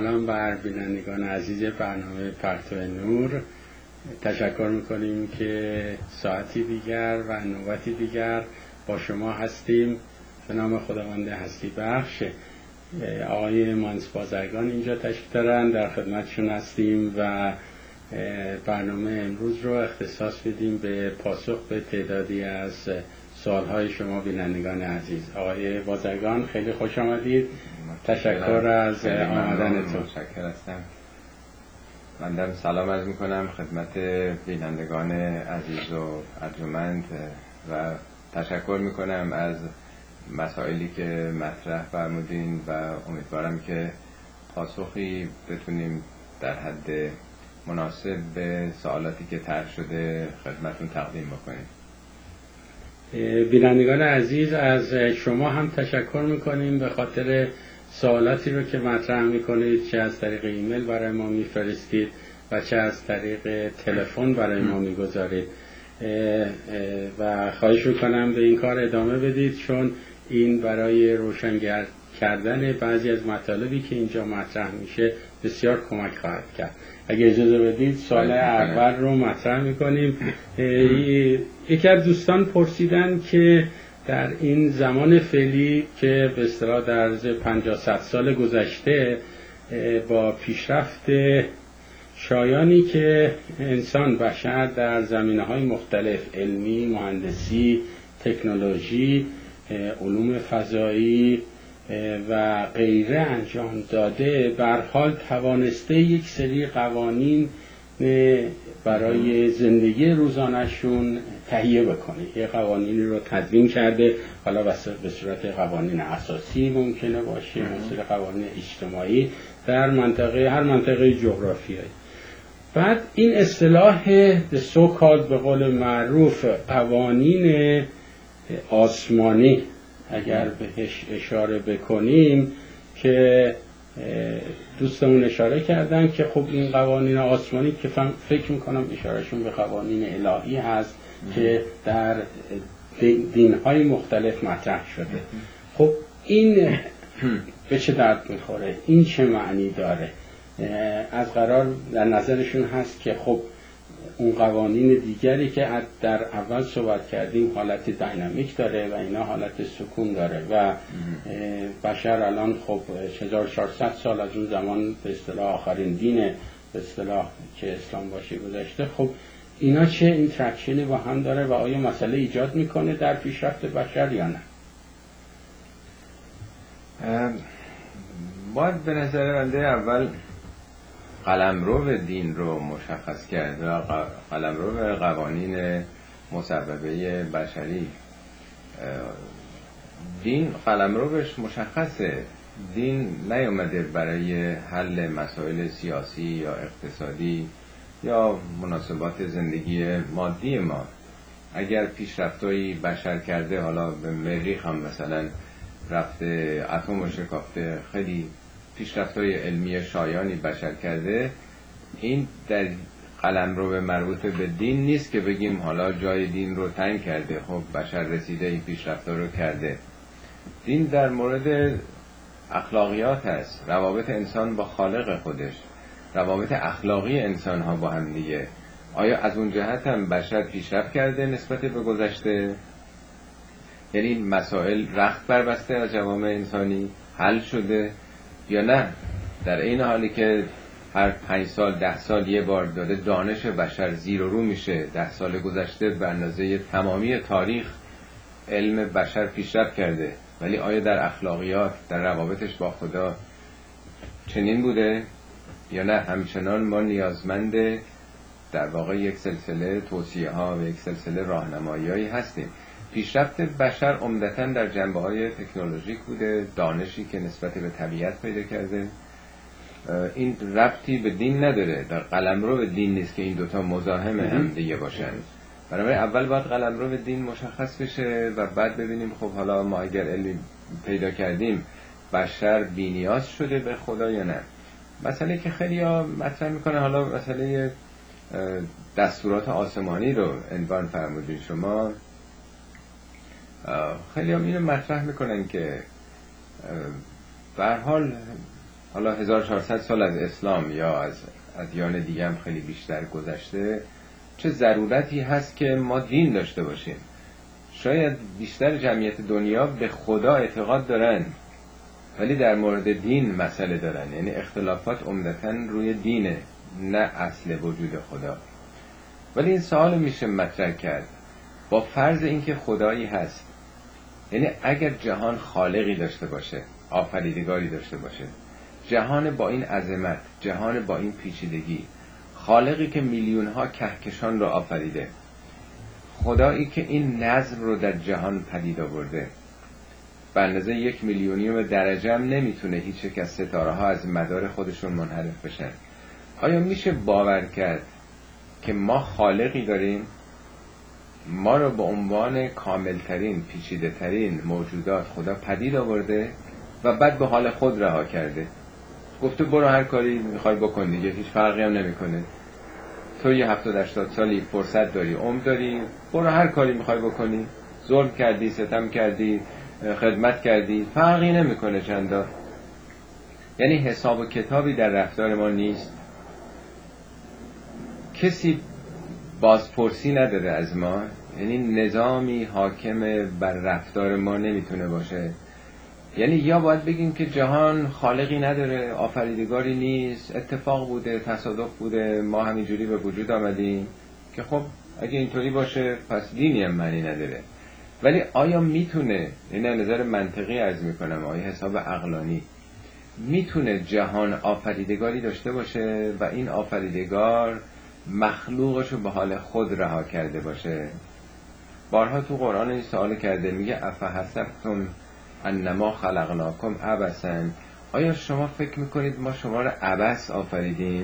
سلام بر بینندگان عزیز برنامه پرتو نور. تشکر میکنیم که ساعتی دیگر و نوبتی دیگر با شما هستیم. به نام خداوند هستی بخش آقای مهندس بازرگان اینجا تشریف دارن، در خدمتشون هستیم و برنامه امروز رو اختصاص بدیم به پاسخ به تعدادی از سوالهای شما بینندگان عزیز. آقای بازرگان خیلی خوش آمدید. تشکر از آمدنتون. متشکر هستم. من در سلام عرض میکنم خدمت بینندگان عزیز و ارجمند و تشکر میکنم از مسائلی که مطرح فرمودین و امیدوارم که پاسخی بتونیم در حد مناسب به سوالاتی که طرح شده خدمتون تقدیم بکنیم. بینندگان عزیز از شما هم تشکر میکنیم به خاطر سوالاتی رو که مطرح میکنید، چه از طریق ایمیل برای ما میفرستید و چه از طریق تلفن برای ما میگذارید و خواهش میکنم به این کار ادامه بدید، چون این برای روشنگر کردن بعضی از مطالبی که اینجا مطرح میشه بسیار کمک خواهد کرد. اگه اجازه بدید سوال اول رو مطرح میکنیم. یکی از دوستان پرسیدن که در این زمان فعلی که به اصطلاح در 50-100 سال گذشته با پیشرفت شایانی که انسان بشر در زمینه‌های مختلف علمی، مهندسی، تکنولوژی، علوم فضایی و غیره انجام داده، به هر حال توانسته یک سری قوانین برای زندگی روزانه‌شون تهیه بکنه. یه قوانینی رو تدوین کرده، حالا به صورت قوانین اساسی ممکنه باشه، مثل قوانین اجتماعی در هر منطقه جغرافیایی. بعد این اصطلاح سو-کالد به قول معروف قوانین آسمانی اگر بهش اشاره بکنیم که دوستمون اشاره کردن که خب این قوانین آسمانی که فکر میکنم اشارهشون به قوانین الهی هست که در دینهای مختلف مطرح شده. خب این به چه درد میخوره؟ این چه معنی داره؟ از قرار در نظرشون هست که خب اون قوانین دیگری که در اول صحبت کردیم حالت دینامیک داره و اینا حالت سکون داره و بشر الان خب 1400 سال از اون زمان به اصطلاح آخرین دین به اصطلاح که اسلام باشه گذشته. خب اینا چه اینتراکشنی با هم داره و آیا مسئله ایجاد میکنه در پیشرفت بشر یا نه؟ باید به نظر بنده اول قلمرو دین رو مشخص کرد و قلمرو قوانین مسببه بشری. دین قلمروش مشخصه. دین نیامده برای حل مسائل سیاسی یا اقتصادی یا مناسبات زندگی مادی ما. اگر پیشرفتایی بشر کرده، حالا به مریخ هم مثلا رفته، اتم شکافته، خیلی پیشرفت‌های علمی شایانی بشر کرده، این در قلمرو مربوط به دین نیست که بگیم حالا جای دین رو تنگ کرده، خب بشر رسیده این پیشرفت‌ها رو کرده. دین در مورد اخلاقیات هست، روابط انسان با خالق خودش، روابط اخلاقی انسان‌ها با هم دیگه. آیا از اون جهت هم بشر پیشرفت کرده نسبت به گذشته؟ یعنی مسائل رخت بربسته از جوامع انسانی حل شده یا نه؟ در این حالی که هر 5 سال 10 سال یه بار داره دانش بشر زیر و رو میشه، 10 سال گذشته به اندازه تمامی تاریخ علم بشر پیشرفت کرده، ولی آیا در اخلاقیات، در روابطش با خدا چنین بوده یا نه؟ همچنان ما نیازمند در واقع یک سلسله توصیه ها و یک سلسله راهنمایی‌هایی هستیم. پیشرفت بشر عمدتاً در جنبه‌های تکنولوژیک بوده، دانشی که نسبت به طبیعت پیدا کرده. این ربطی به دین نداره، در قلمرو دین نیست که این دوتا مزاحم هم دیگه باشن. برای اول باید قلمرو دین مشخص بشه و بعد ببینیم خب حالا ما اگر علمی پیدا کردیم بشر بی‌نیاز شده به خدا یا نه. مسئله که خیلی ها مطرح میکنه، حالا مسئله دستورات آسمانی رو عنوان فرمودین شما، خیلی هم اینو مطرح میکنن که به هر حال حالا 1400 سال از اسلام یا از ادیان دیگه هم خیلی بیشتر گذشته، چه ضرورتی هست که ما دین داشته باشیم؟ شاید بیشتر جمعیت دنیا به خدا اعتقاد دارن ولی در مورد دین مسئله دارن، یعنی اختلافات عمدتاً روی دینه نه اصل وجود خدا. ولی این سوال میشه مطرح کرد با فرض اینکه خدایی هست، یعنی اگر جهان خالقی داشته باشه، آفریدگاری داشته باشه، جهان با این عظمت، جهان با این پیچیدگی، خالقی که میلیون ها کهکشان رو آفریده، خدایی که این نظم رو در جهان پدید آورده، به اندازه 1,000,000 درجه هم نمیتونه هیچ یک از ستاره ها از مدار خودشون منحرف بشن. آیا میشه باور کرد که ما خالقی داریم ما رو به عنوان کاملترین، پیچیده‌ترین موجودات خدا پدید آورده و بعد به حال خود رها کرده، گفته برو هر کاری میخوای بکن دیگه، هیچ فرقی هم نمیکنه، تو یه 70-80 سالی فرصت داری، عمر داری، برو هر کاری میخوای بکنی، ظلم کردی، ستم کردی، خدمت کردی، فرقی نمیکنه چندا. یعنی حساب و کتابی در رفتار ما نیست، کسی بازپرسی نداره از ما، یعنی نظامی حاکم بر رفتار ما نمیتونه باشه. یعنی یا باید بگیم که جهان خالقی نداره، آفریدگاری نیست، اتفاق بوده، تصادف بوده، ما همینجوری به وجود آمدیم، که خب اگه اینطوری باشه پس دینی هم معنی نداره. ولی آیا میتونه، این نظر منطقی عرض میکنم، آیا حساب عقلانی، میتونه جهان آفریدگاری داشته باشه و این آفریدگار مخلوقشو به حال خود رها کرده باشه؟ بارها تو قرآن این سوال کرده، میگه افحسبتم انما خلقناکم عبثا، آیا شما فکر میکنید ما شما را عبث آفریدیم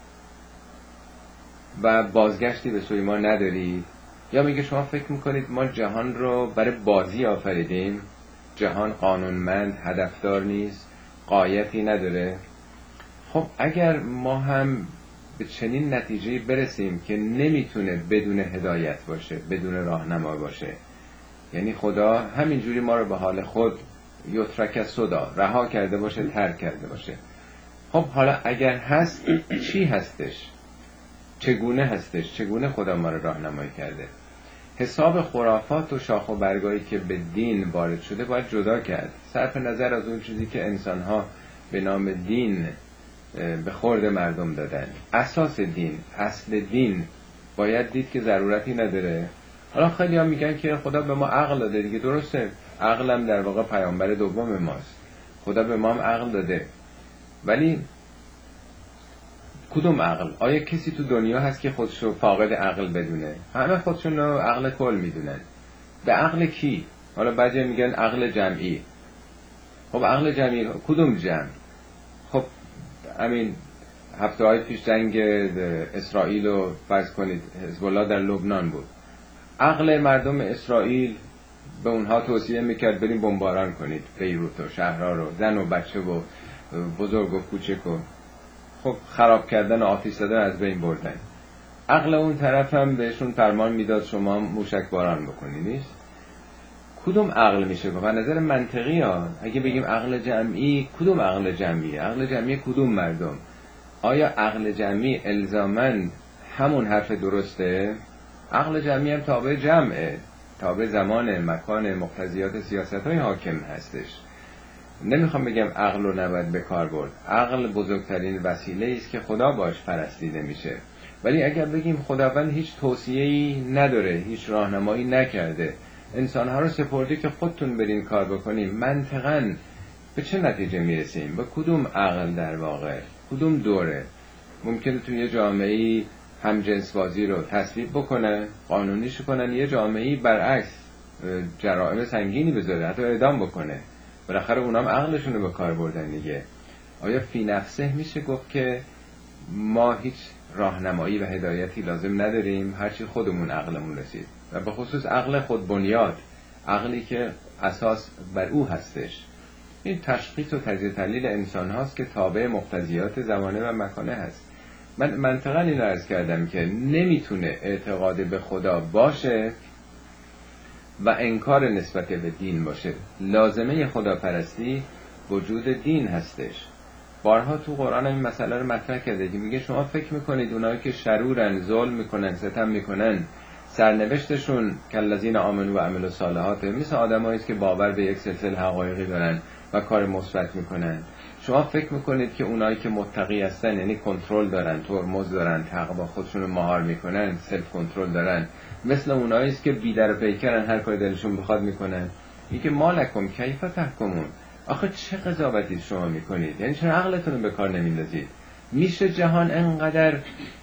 و بازگشتی به سوی ما ندارید؟ یا میگه شما فکر میکنید ما جهان رو برای بازی آفریدیم، جهان قانونمند، هدفدار نیست، غایتی نداره؟ خب اگر ما هم به چنین نتیجه‌ای برسیم که نمیتونه بدون هدایت باشه، بدون راهنما باشه، یعنی خدا همینجوری ما رو به حال خود یترک صدا رها کرده باشه، ترک کرده باشه، خب حالا اگر هست چی هستش؟ چگونه هستش؟ چگونه خدا ما رو راهنمایی کرده؟ حساب خرافات و شاخ و برگایی که به دین وارد شده باید جدا کرد، صرف نظر از اون چیزی که انسان‌ها به نام دین به خورد مردم دادن. اساس دین، اصل دین باید دید که ضرورتی نداره. حالا خیلی ها میگن که خدا به ما عقل داده دیگه، درسته، عقلم در واقع پیامبر دوم ماست، خدا به ما هم عقل داده، ولی کدوم عقل؟ آیا کسی تو دنیا هست که خودشو فاقد عقل بدونه؟ همه خودشون رو عقل کل میدونن. به عقل کی؟ حالا بعضی میگن عقل جمعی. خب عقل جمعی کدوم جمع؟ خب همین هفته‌های پیش جنگ اسرائیل رو فرض کنید، حزب الله در لبنان بود، عقل مردم اسرائیل به اونها توصیه میکرد بریم بمباران کنید بیروت و شهرها رو، زن و بچه و بزرگ و کوچک و خب خراب کردن و آتش زدن از بین بردن. عقل اون طرف هم بهشون فرمان میداد شما موشک باران بکنید. نیست؟ کدوم عقل میشه؟ به نظر منطقی ها اگه بگیم عقل جمعی، کدوم عقل جمعی؟ عقل جمعی کدوم مردم؟ آیا عقل جمعی الزاماً همون حرف درسته؟ عقل جمعی هم تابع جمعه، تابع زمان، مکان، مقتضیات سیاست‌های حاکم هستش. نمیخوام بگم عقل رو نباید به کار برد، عقل بزرگترین وسیله است که خدا باش پرستیده میشه، ولی اگر بگیم خداوند هیچ توصیه‌ای نداره، هیچ راهنمایی نکرده، انسان‌ها رو سپرده که خودتون برین کار بکنیم، منطقاً به چه نتیجه میرسیم؟ به کدوم عقل در واقع؟ کدوم دوره؟ ممکنه توی یه جامعه‌ای همجنسبازی رو تصویب بکنه، قانونیش کنن، یه جامعه‌ای برعکس جرائم سنگینی بذاره، حتی اعدام بکنه، بالاخره اونام عقلشون رو به کار بردن دیگه. آیا فی نفسه میشه گفت که ما هیچ راهنمایی و هدایتی لازم نداریم، هرچی خودمون عقلمون رسید؟ و به خصوص عقل خود بنیاد، عقلی که اساس بر او هستش. این تشخیص و تجزیه تحلیل انسان هاست که تابع مقتضیات زمانه و مکانه هست. من منطقاً این عرض کردم که نمیتونه اعتقاد به خدا باشه و انکار نسبت به دین باشه. لازمه خداپرستی وجود دین هستش. بارها تو قرآن این مسئله رو مطرح کرده که میگه شما فکر میکنید اونایی که شرورن، ظلم میکنن، ستم میکنن، سرنوشتشون کالذین آمنوا و عملوا الصالحات، مثل آدمایی است که باور به یک سلسله حقایقی دارن و کار مثبت میکنن. شما فکر میکنید که اونایی که متقی هستن، یعنی کنترل دارن، ترمز دارن، تقوا خودشون رو مهار میکنن، سلف کنترل دارن، مثل اونایی است که بی در پیکرن، هر کاری دلشون بخواد میکنن. میگه مالکم کیف تحکمون، آخه چه قضاوتی شما میکنید؟ یعنی چرا عقلتون رو به کار نمیندازید؟ میشه جهان انقدر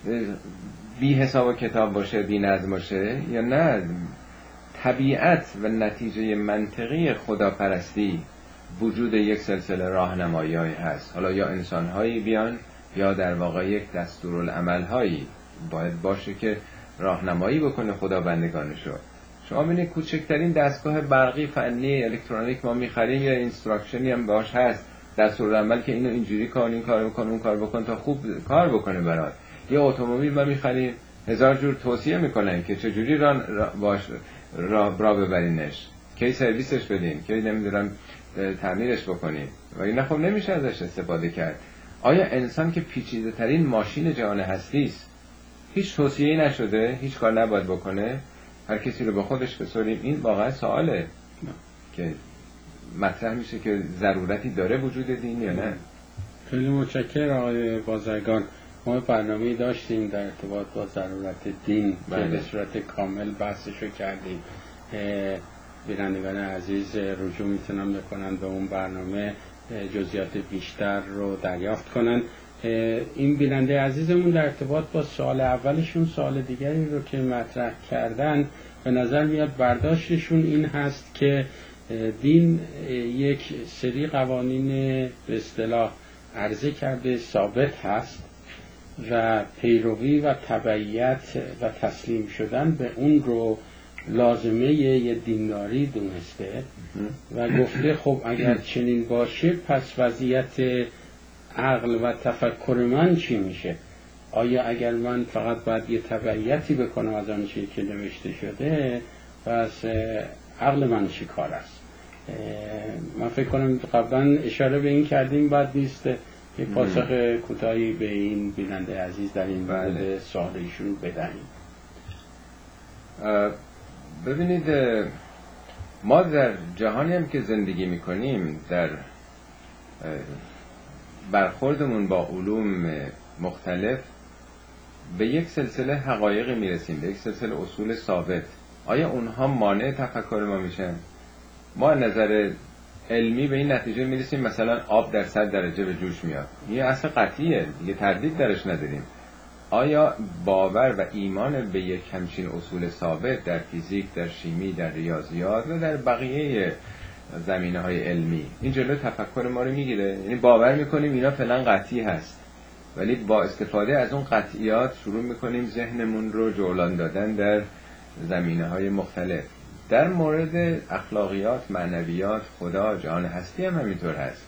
بی حساب و کتاب باشه، بی نظم باشه یا نه؟ طبیعت و نتیجه منطقی خداپرستی وجود یک سلسله راهنمایی‌هایی هست. حالا یا انسان‌هایی بیان یا در واقع یک دستورالعمل‌هایی باید باشه که راهنمایی بکنه خدا بندگانشو. شما ببینید کوچکترین دستگاه برقی فنی الکترونیک ما می‌خریم، یا اینستراکشنی هم باش هست، دستورالعمل که اینو اینجوری کن، این کارو بکن، اون کار بکن تا خوب کار بکنه برات. یه اتومبیل ما می‌خریم، هزار جور توصیه میکنن که چجوری را ببرینش، کی سرویسش بدین، کی نمیدونم تعمیرش بکنین، و این خب نمیشه ازش استفاده کرد. آیا انسان که پیچیده ترین ماشین جهان هستی است، هیچ توصیه‌ای نشده، هیچ کار نباید بکنه، هر کسی رو به خودش بسپاریم؟ این واقعا سواله که مطرح میشه که ضرورتی داره وجود دین یا نه. خیلی متشکرم آقای بازرگان. ما برنامه‌ای داشتیم در ارتباط با ضرورت دین که به صورت کامل بحثشو کردیم. بینندگان عزیز رجوع میتونن بکنن به اون برنامه، جزئیات بیشتر رو دریافت کنن. این بیننده عزیزمون در ارتباط با سوال اولشون سوال دیگری رو که مطرح کردن، به نظر میاد برداشتشون این هست که دین یک سری قوانین به اصطلاح عرضه کرده ثابت هست و پیروی و تبعیت و تسلیم شدن به اون رو لازمه یه دینداری دونسته و گفته خب اگر چنین باشه پس وضعیت عقل و تفکر من چی میشه؟ آیا اگر من فقط باید یه تبعیتی بکنم از آن چیزی که نوشته شده، پس عقل من چی کار است؟ من فکر کنم قبلا اشاره به این کردیم، بعد نیست یه پاسخ کوتاهی به این بیننده عزیز در این مورد سوال ایشون بدهیم. ببینید ما در جهانی هم که زندگی میکنیم، در برخوردمون با علوم مختلف به یک سلسله حقایقی میرسیم، به یک سلسله اصول ثابت. آیا اونها مانع تفکر ما میشن؟ ما نظر علمی به این نتیجه میرسیم مثلا آب در 100 درجه به جوش میاد، این اصل قطعیه دیگه، تردید درش نداریم. آیا باور و ایمان به یک همچین اصول ثابت در فیزیک، در شیمی، در ریاضیات و در بقیه زمینه‌های علمی این جلو تفکر ما رو میگیره؟ یعنی باور میکنیم اینا فعلا قطعی هست، ولی با استفاده از اون قطعیات شروع میکنیم ذهنمون رو جولان دادن در زمینه‌های مختلف. در مورد اخلاقیات، معنویات، خدا، جهان هستی هم همینطور هست.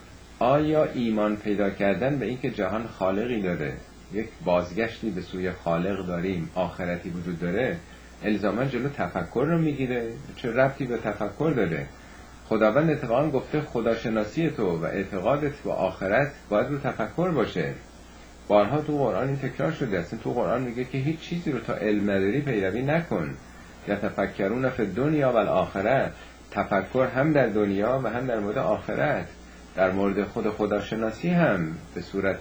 آیا ایمان پیدا کردن به اینکه جهان خالقی داره، یک بازگشتی به سوی خالق داریم، آخرتی وجود داره، الزاما جلو تفکر رو میگیره؟ چه ربطی به تفکر داره؟ خداوند اتفاقا گفته خداشناسی تو و اعتقادت به آخرت باید رو تفکر باشه. بارها تو قرآن این تکرار شده است. تو قرآن میگه که هیچ چیزی رو تا علم نداری پیروی نکن. یا تفکرون فی الدنیا و الاخره، تفکر هم در دنیا و هم در مورد آخرت. در مورد خداشناسی هم به صورت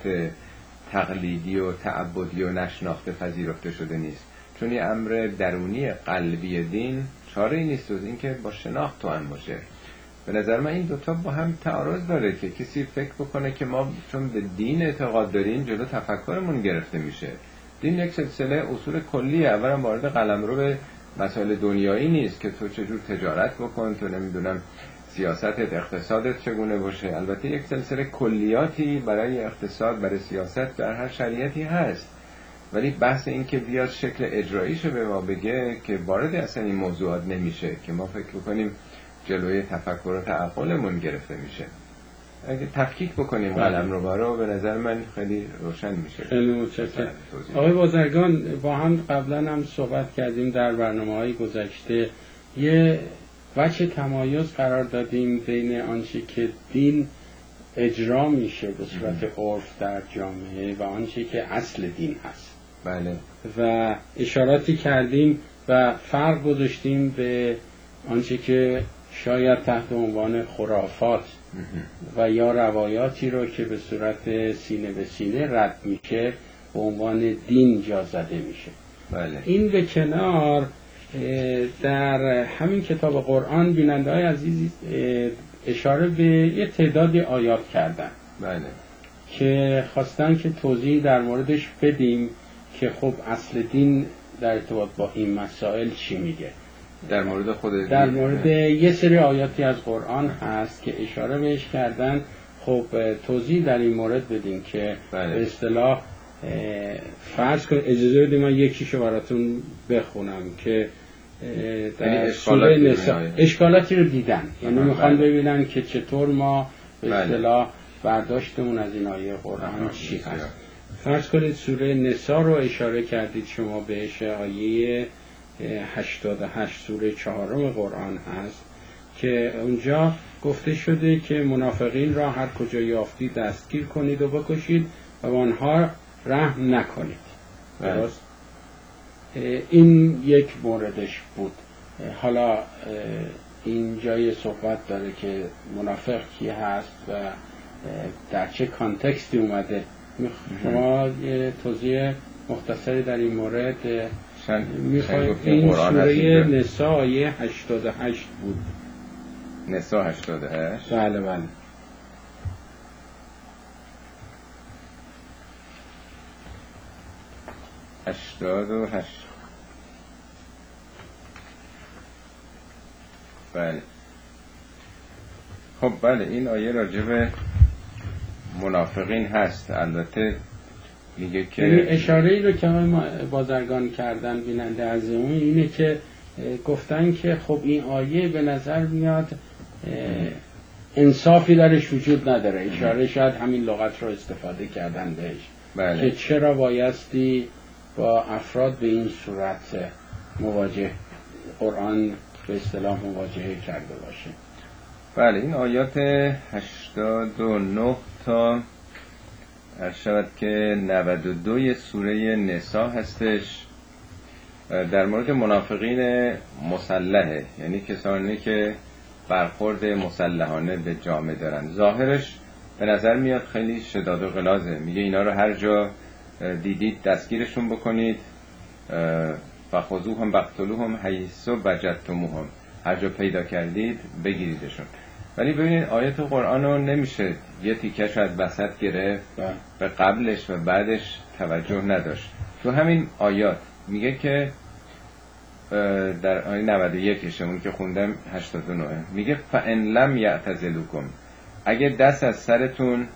تقلیدی و تعبدی و نشناخته پذیرفته شده نیست، چون یه امر درونی قلبی دین چاره ای نیست از این که با شناخت تو هم باشه. به نظر من این دوتا با هم تعارض داره که کسی فکر بکنه که ما چون به دین اعتقاد داریم جلو تفکرمون گرفته میشه. دین یک سلسله اصول کلیه. اولا وارد قلمرو به مسائل دنیایی نیست که تو چجور تجارت بکن، تو نمیدونم سیاستت، اقتصادت چگونه باشه. البته یک سلسله کلیاتی برای اقتصاد، برای سیاست در هر شریعتی هست، ولی بحث این که بیاد شکل اجراییشو به ما بگه که وارد اصلا این موضوعات نمیشه که ما فکر بکنیم جلوی تفکر و تعقلمون گرفته میشه. اگه تفکیک بکنیم قلمرو رو به نظر من خیلی روشن میشه. خیلی متشکرم. آقای بازرگان، با هم قبلا هم صحبت کردیم در برنامه‌های گذشته، یه وجه تمایز قرار دادیم بین آنچه که دین اجرا میشه به صورت عرف در جامعه و آنچه که اصل دین هست. بله. و اشاراتی کردیم و فرق گذاشتیم به آنچه که شاید تحت عنوان خرافات و یا روایاتی رو که به صورت سینه به سینه رد میشه به عنوان دین جا زده میشه. بله. این به کنار، در همین کتاب قرآن بیننده های عزیز اشاره به یه تعدادی آیات کردن. بله. که خواستن که توضیح در موردش بدیم که خب اصل دین در ارتباط با این مسائل چی میگه. در مورد خود در مورد یه سری آیاتی از قرآن هست که اشاره بهش کردن. خب توضیح در این مورد بدیم که به اصطلاح فرض کنید، اجازه بدید من یکیشو براتون بخونم که در سوره نساء اشکالاتی رو دیدن، یعنی میخوان ببینن که چطور ما به اصطلاح برداشتمون از این آیه قرآن چی هست. فرض کنید سوره نساء رو اشاره کردید شما بهش، آیه 88 سوره 4 قرآن هست که اونجا گفته شده که منافقین را هر کجا یافتید دستگیر کنید و بکشید و آنها رحم نکنید. درست؟ این یک موردش بود. حالا این جای صحبت داره که منافق کی هست و در چه کانتکستی اومده. شما یه توضیح مختصری در این مورد میخواید؟ این سوره نساء آیه 88 بود. نساء 88. بله بله. بله. خب بله، این آیه راجب منافقین هست. البته میگه که اشاره ای رو که ما بازرگان کردن بیننده از اون اینه که گفتن که خب این آیه به نظر میاد انصافی درش وجود نداره. اشاره شاید همین لغت رو استفاده کردن بهش. بله. که چرا بایستی با افراد به این صورت مواجه قرآن به اصطلاح مواجهه کرده باشه. بله، این آیات 89 تا شاید که 92 سوره نساء هستش، در مورد منافقین مسلحه، یعنی کسانی که برخورد مسلحانه به جامعه دارن. ظاهرش به نظر میاد خیلی شداد و غلاظه. میگه اینا رو هر جا دیدید دستگیرشون بکنید، فخذوهم وقتلوهم حیث وجدتموهم، هر جا پیدا کردید بگیریدشون. ولی ببینید آیات قرآن رو نمیشه یه تیکه شاید وسط گرفت، به قبلش و بعدش توجه نداشت. تو همین آیات میگه که در آیه 91 اون که خوندم 89 میگه فَإِن لَمْ يَعْتَزِلُوكُمْ، اگه دست از سرتون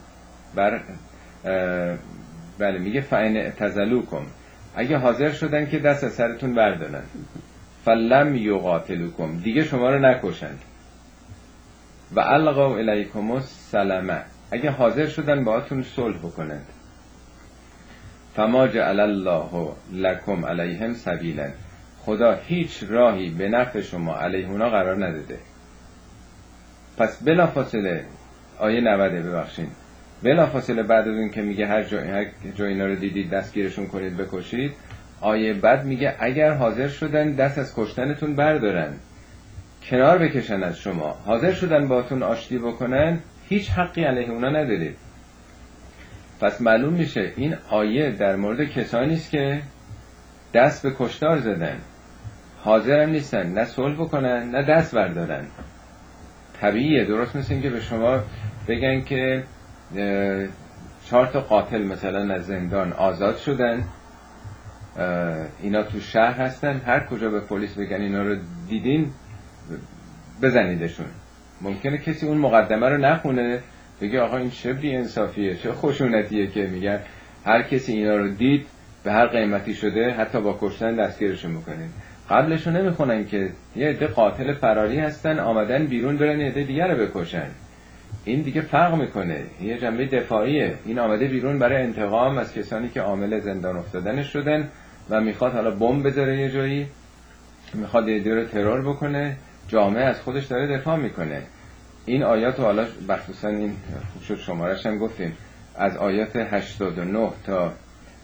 بله میگه فَإِنْ اعْتَزَلُوكُمْ، اگه حاضر شدن که دست از سرتون بردارن، فَلَمْ يُقَاتِلُوكُمْ، دیگه شما رو نکشن، و القوا الیکم السلام، اگه حاضر شدن باهاتون صلح بکنند، فما جعل الله لکم علیهم سبیلا، خدا هیچ راهی به نفع شما علیه اونا قرار نداده. پس بلافاصله آیه 90 ببخشید، بلافاصله بعد از اون که میگه هر جا اینا رو دیدید دستگیرشون کنید بکشید، آیه بعد میگه اگر حاضر شدن دست از کشتنتون بردارن، کنار بکشن از شما، حاضر شدن باهاتون آشتی بکنن، هیچ حقی علیه اونا ندارید. پس معلوم میشه این آیه در مورد کسانی است که دست به کشتار زدن، حاضر هم نیستن نه صلح بکنن نه دست بردارن. طبیعیه، درست مثل این که به شما بگن که 4 تا قاتل مثلا از زندان آزاد شدن، اینا تو شهر هستن، هر کجا به پلیس بگن اینا رو دیدین بزنیدشون. ممکنه کسی اون مقدمه رو نخونه، بگه آقا این چه بی انصافیه، چه خشونتیه که میگن هر کسی اینا رو دید به هر قیمتی شده حتی با کشتن دستگیرشون میکنین. قبلشون نمیخونن که یه عده قاتل فراری هستن آمدن بیرون برن یه عده دیگه رو بکشن. این دیگه فرق میکنه، یه جنبه دفاعیه. این آمده بیرون برای انتقام از کسانی که عامل زندان افتادن شدن و میخواد حالا بمب بذاره یه جایی، میخواد یه عده رو ترور بکنه، جامعه از خودش داره دفاع میکنه. این آیات رو حالا بخصوصا این خوب شد شمارش هم گفتیم، از آیات 89 تا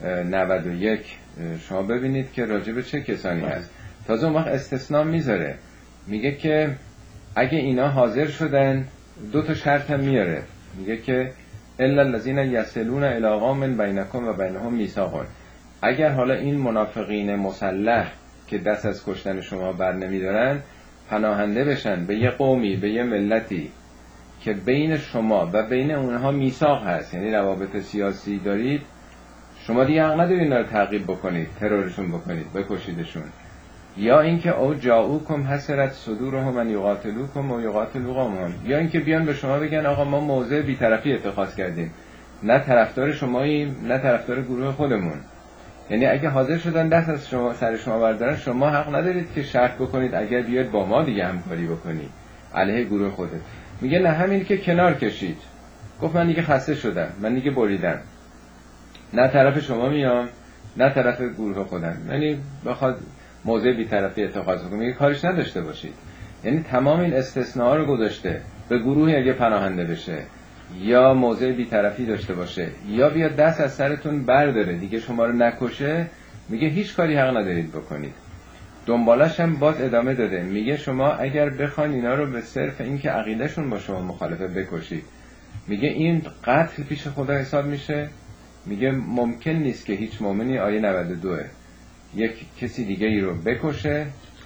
91 شما ببینید که راجب چه کسانی هست. تازه اون وقت استثناء میذاره، میگه که اگه اینا حاضر شدن 2 شرط هم میاره، میگه که الا الذين يصلون الى قوم بينكم و بينهم میثاق. اگر حالا این منافقین مسلح که دست از کشتن شما بر نمیدارن پناهنده بشن به یه قومی، به یه ملتی که بین شما و بین اونها میثاق هست، یعنی روابط سیاسی دارید، شما دیگه حق ندارید اینا رو تعقیب بکنید، ترورشون بکنید، بکشیدشون. یا اینکه او جاؤکم حسرت صدورهم ان یقاتلوکم و یقاتلوا قومهم، یا اینکه بیان به شما بگن آقا ما موضع بی‌طرفی اتخاذ کردیم، نه طرفدار شماییم نه طرفدار گروه خودمون. یعنی اگه حاضر شدن دست از شما سر شما بردارن، شما حق ندارید که شرط بکنید اگر بیاد با ما دیگه همکاری بکنی علیه گروه خودت. میگه نه، همین که کنار کشید، گفت من دیگه خسته شدم، من دیگه بریدم، نه طرف شما میام نه طرف گروه خودم. یعنی بخواد موضع بی‌طرفی اتخاذ کنه، میگه کارش نداشته باشید. یعنی تمام این استثناء رو گذاشته، به گروهی اگه پناهنده بشه یا موضع بی‌طرفی داشته باشه یا بیاد دست از سرتون برداره دیگه شما رو نکشه، میگه هیچ کاری حق ندارید بکنید. دنبالش هم باز ادامه داده، میگه شما اگر بخواید اینا رو به صرف اینکه عقیدهشون با شما مخالفه بکشید، میگه این قتل پیش خدا حساب میشه. میگه ممکن نیست که هیچ مؤمنی، آیه 92 یک کسی دیگه ای رو بکشه.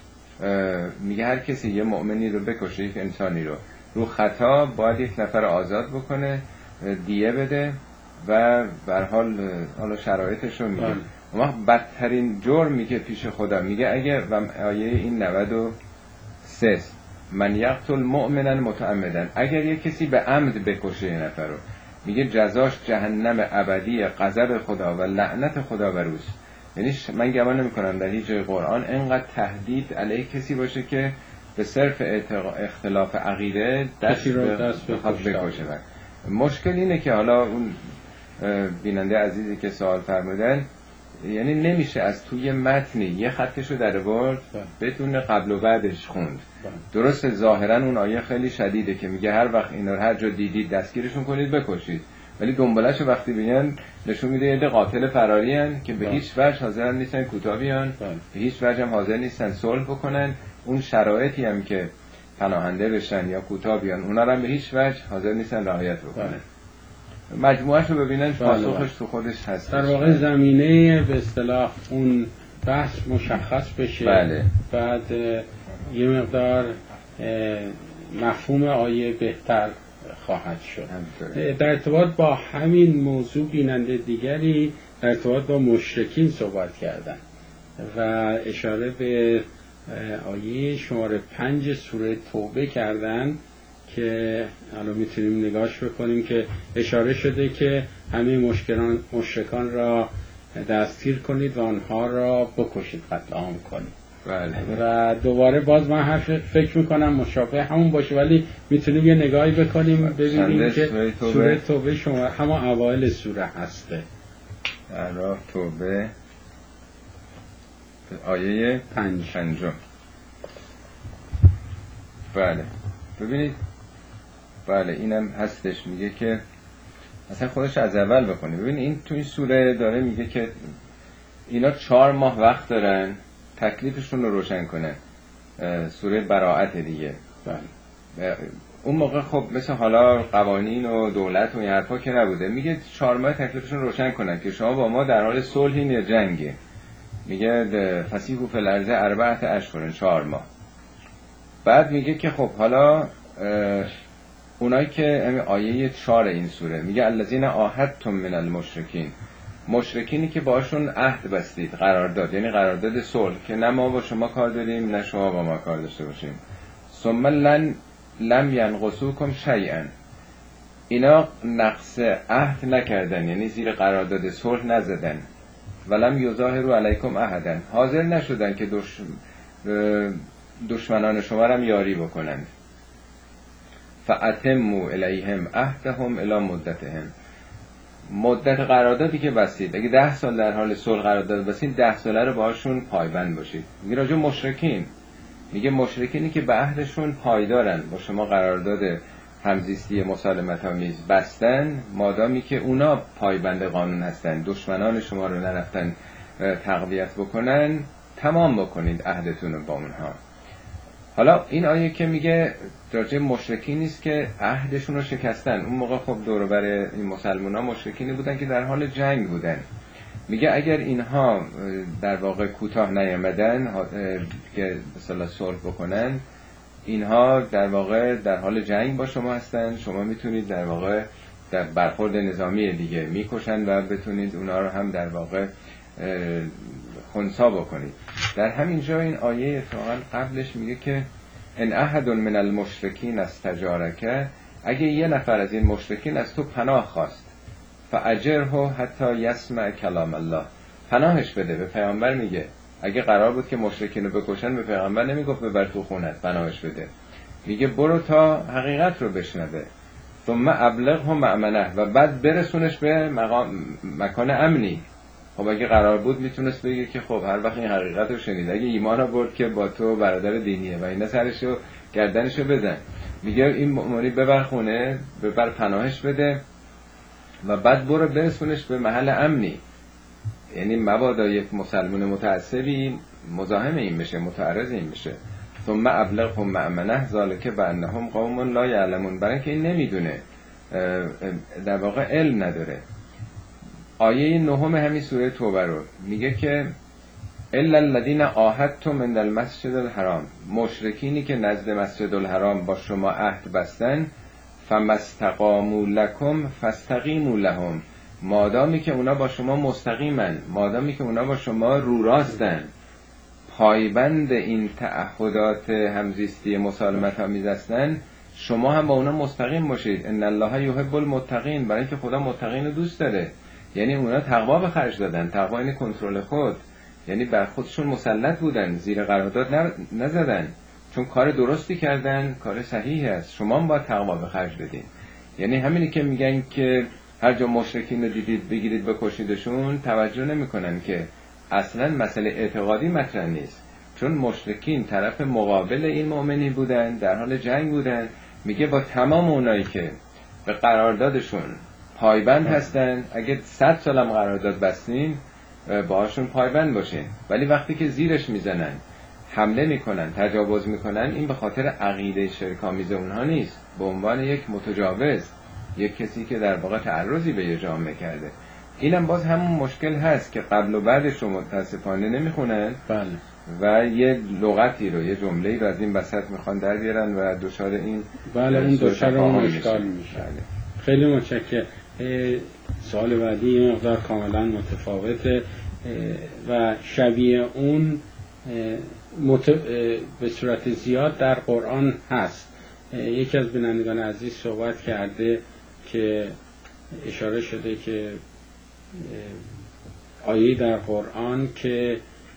میگه هر کسی یه مؤمنی رو بکشه، یک انسانی رو خطا، باید یک نفر آزاد بکنه، دیه بده و به هر حال شرایطش رو میگه. اما بدترین جرمی که پیش خدا میگه اگه آیه این 93 من یقتل مؤمنا متعمدا، اگر یک کسی به عمد بکشه یه نفر رو، میگه جزاش جهنم ابدی، غضب خدا و لعنت خدا بر اوست. یعنی من گمان نمی‌کنم در هیچ جای قرآن اینقدر تهدید علیه کسی باشه که به صرف اختلاف عقیده دست بکشه. مشکل اینه که حالا اون بیننده عزیزی که سوال فرمودن، یعنی نمیشه از توی متنی یه خطشو در برد بدون قبل و بعدش خوند. درست ظاهرا اون آیه خیلی شدیده که میگه هر وقت اینا هر جا دیدید دستگیرشون کنید بکشید، ولی دنبالش وقتی ببینن نشون میده یه قاتل فراری هن که به هیچ وجه حاضر نیستن کوتاه بیان، به هیچ وجه هم حاضر نیستن صلح بکنن. اون شرایطی هم که پناهنده بشن یا کوتاه بیان، اونا هم به هیچ وجه حاضر نیستن رعایت بکنن. مجموعش رو ببینن پاسخش تو خودش هست. در واقع زمینه به اصطلاح اون بحث مشخص بشه. بله. بعد یه مقدار مفهوم آیه بهتر خواهد شد. در ارتباط با همین موضوع بیننده دیگری در ارتباط با مشرکین صحبت کردن و اشاره به آیه شماره 5 سوره توبه کردن که الان میتونیم نگاش بکنیم که اشاره شده که همه مشرکان را دستگیر کنید و آنها را بکشید، قتل عام کنید. بله. و دوباره باز من فکر میکنم مشابه همون باشه، ولی میتونیم یه نگاهی بکنیم ببینیم که سوره توبه شما همون اوایل سوره هسته. راه توبه آیه 5. بله ببینید، بله اینم هستش. میگه که اصلا خودش از اول بکنه. ببینید این تو این سوره داره میگه که اینا 4 ماه وقت دارن تکلیفشون رو روشن کنن. سوره براءت دیگه. بله. اون موقع خب مثل حالا قوانین و دولت و این حرفا که نبوده. میگه 4 ماه تکلیفشون رو روشن کنن که شما با ما در حال صلحین یا جنگه. میگه فسیحوا فی الارض 4 اشهر، 4 ماه. بعد میگه که خب حالا اونایی که آیه 4 این سوره میگه الذین عاهدتم من المشرکین، مشرکینی که باشون عهد بستید، قرارداد، یعنی قرارداد صلح که نه ما با شما کار داریم نه شما با ما کار داشته باشیم. ثم لم ینقصوکم شیئا، اینا نقص عهد نکردن، یعنی زیر قرارداد صلح نزدن. ولم یظاهروا علیکم احدا، حاضر نشدن که دشمنان شما را یاری بکنند. فاتموا الیهم عهدهم الی مدتهم، مدت قراردادی که بستید، اگه 10 سال در حال صلح قرارداد بستید 10 ساله رو باهاشون پایبند باشید. میگه راجع مشرکین، میگه مشرکینی که به عهدشون پایدارن، با شما قرارداد همزیستی مسالمت آمیز بستن، مادامی که اونا پایبند قانون هستن، دشمنان شما رو نرفتن تقویت بکنن، تمام بکنید عهدتون رو با اونها. حالا این آیه که میگه درجه مشرکی نیست که عهدشون رو شکستن، اون موقع خب دور و بر این مسلمان ها مشرکینی بودن که در حال جنگ بودن. میگه اگر اینها در واقع کوتاه نیامدن که مثلا صلح بکنن، اینها در واقع در حال جنگ با شما هستن، شما میتونید در واقع در برخورد نظامی دیگه میکشن و بتونید اونا رو هم در واقع خنثی بکنید. در همین جا این آیه اتفاقا قبلش میگه که ان احد من المشرکین استجارک، اگه یه نفر از این مشرکین از تو پناه خواست، فاجره حتی یسمع کلام الله، پناهش بده. به پیامبر میگه اگه قرار بود که مشرکین رو بکشن، به پیغمبر نمیگفت ببر تو خونت، پناهش بده، میگه برو تا حقیقت رو بشنوه، ثم ابلغه مأمنه، و بعد برسونش به مکان امنی. خب اگه قرار بود میتونست بگه که خب هر وقت این حقیقت رو شنید، اگه ایمان آورد که با تو برادر دینیه و اینا، سرشو گردنشو بزن. میگه این مؤمنی ببر خونه، ببر پناهش بده و بعد برو برسونش به محل امنی. یعنی مبادا یک مسلمان متعصبی مزاحم این بشه، متعرض این بشه. ثم ابلغهم مأمنه ذلک بانهم قوم لا یعلمون، برای اینکه این نمیدونه، در واقع علم نداره. آیه 9 همین سوره توبه رو میگه که الا الذين عاهدتم من المسجد الحرام، مشرکینی که نزد مسجد الحرام با شما عهد بستن، فمستقاموا لكم فاستقیموا لهم، مادامی که اونا با شما مستقیمن، مادامی که اونا با شما رو راستن، پایبند این تعهدات همزیستی مسالمت آمیز هستن، شما هم با اونا مستقیم باشید. ان الله یحب المتقین، برای اینکه خدا متقین رو دوست داره. یعنی اونا تقوا به خرج دادن، تقوا این کنترل خود، یعنی بر خودشون مسلط بودن، زیر قرارداد نزدن، چون کار درستی کردن، کار صحیحی است. شما هم باید تقوا به خرج بدین. یعنی همینی که میگن که هر جا مشرکین رو دیدید بگیرید بکشیدشون، توجه نمیکنن که اصلا مسئله اعتقادی مطرح نیست، چون مشرکین طرف مقابل این مؤمنی بودن، در حال جنگ بودن. میگه با تمام اونایی که به قراردادشون پایبند هستن، اگه 100 سالم قرارداد بستین باهاشون پایبند باشین، ولی وقتی که زیرش میزنن، حمله میکنن، تجاوز میکنن، این به خاطر عقیده شرک‌آمیز اونها نیست، به عنوان یک متجاوز، یک کسی که در واقع تعرضی به یه جامعه کرده. اینم باز همون مشکل هست که قبل و بعدش رو متاسفانه نمیخونن. بله. و یه لغتی رو، یه جمله‌ای رو از این وسط میخوان در بیارن و دچار این این دچار اون اشکال میشه. خیلی متشکرم. سوال بعدی یه مقدار کاملا متفاوته و شبیه اون به صورت زیاد در قرآن هست. یکی از بینندگان عزیز صحبت کرده که اشاره شده که آیه در قرآن که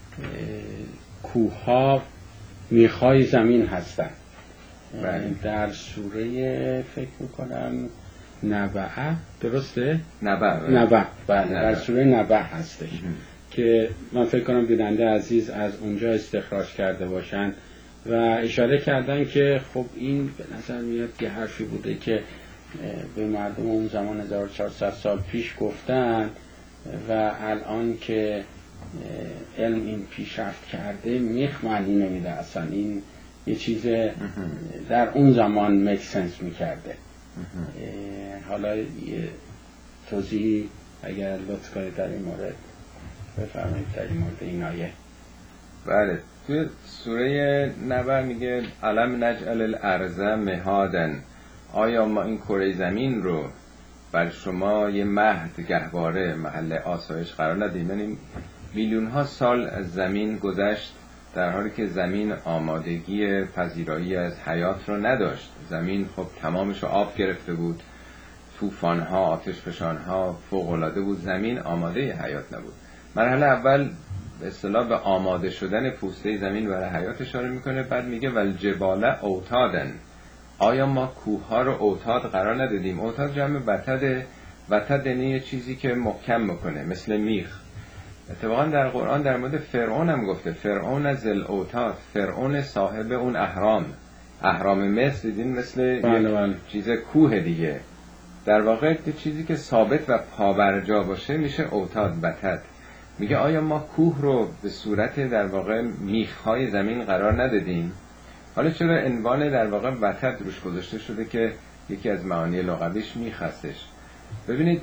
کوه‌ها میخای زمین هستن. در سوره فکر میکنم نبع، درسته؟ نبع. بله، در سوره نبع هستش که من فکر کنم بیننده عزیز از اونجا استخراج کرده باشن و اشاره کردن که خب این به نظر میاد که حرفی بوده که به مردم اون زمان 1400 سال پیش گفتن و الان که علم این پیشرفت کرده میخ معنی نمیده، اصلا این یه چیز در اون زمان میک سنس میکرده. حالا یه توضیح اگر لطف کنید در این مورد بفرمایید، در این مورد این آیه. بله، توی سوره نبع میگه علم نجعل الارض مهادا، آیا ما این کره زمین رو بر شما یه مهد، گهواره، محل آسایش قرار ندیم؟ یعنی میلیون ها سال از زمین گذشت در حالی که زمین آمادگی پذیرایی از حیات رو نداشت. زمین خب تمامش رو آب گرفته بود، طوفان ها، آتش فشان ها فوق العاده بود، زمین آماده حیات نبود. مرحله اول به اصطلاح به آماده شدن پوسته زمین برای حیات اشاره میکنه. بعد میگه والجبال اوتادن، آیا ما کوه ها رو اوتاد قرار ندادیم؟ اوتاد جمع وتده، وتد یعنی یه چیزی که محکم میکنه، مثل میخ. اتفاقا در قرآن در مورد فرعون هم گفته فرعون ذل اوتاد، فرعون صاحب اون اهرام، اهرام مصر دیدین مثل بله. چیز کوه دیگه. در واقع چیزی که ثابت و پابرجا باشه میشه اوتاد بتد. میگه آیا ما کوه رو به صورت در واقع میخهای زمین قرار ندادیم؟ حالا چرا عنوان در واقع بتد روش گذاشته شده که یکی از معانی لغویش میخ هستش؟ ببینید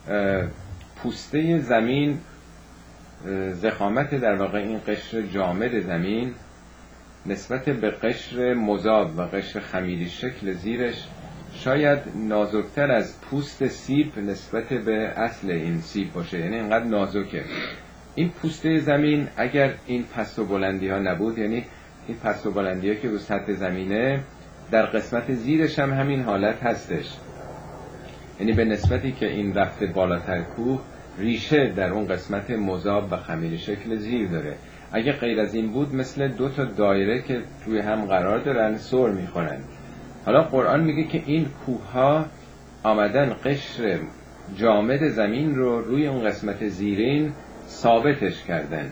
پوسته زمین، ضخامت در واقع این قشر جامد زمین نسبت به قشر مذاب و قشر خمیری شکل زیرش شاید نازکتر از پوست سیب نسبت به اصل این سیب باشه. یعنی اینقدر نازکه این پوسته زمین. اگر این پست و بلندی ها نبود، یعنی این پست و بلندی ها که رو سطح زمینه، در قسمت زیرش هم همین حالت هستش. یعنی به نسبتی که این رفته بالاتر کوه، ریشه در اون قسمت مذاب و خمیری شکل زیر داره. اگه غیر از این بود مثل دو تا دایره که روی هم قرار دارن سر میخورن. حالا قرآن میگه که این کوه ها آمدن قشر جامد زمین رو روی اون قسمت زیرین ثابتش کردن.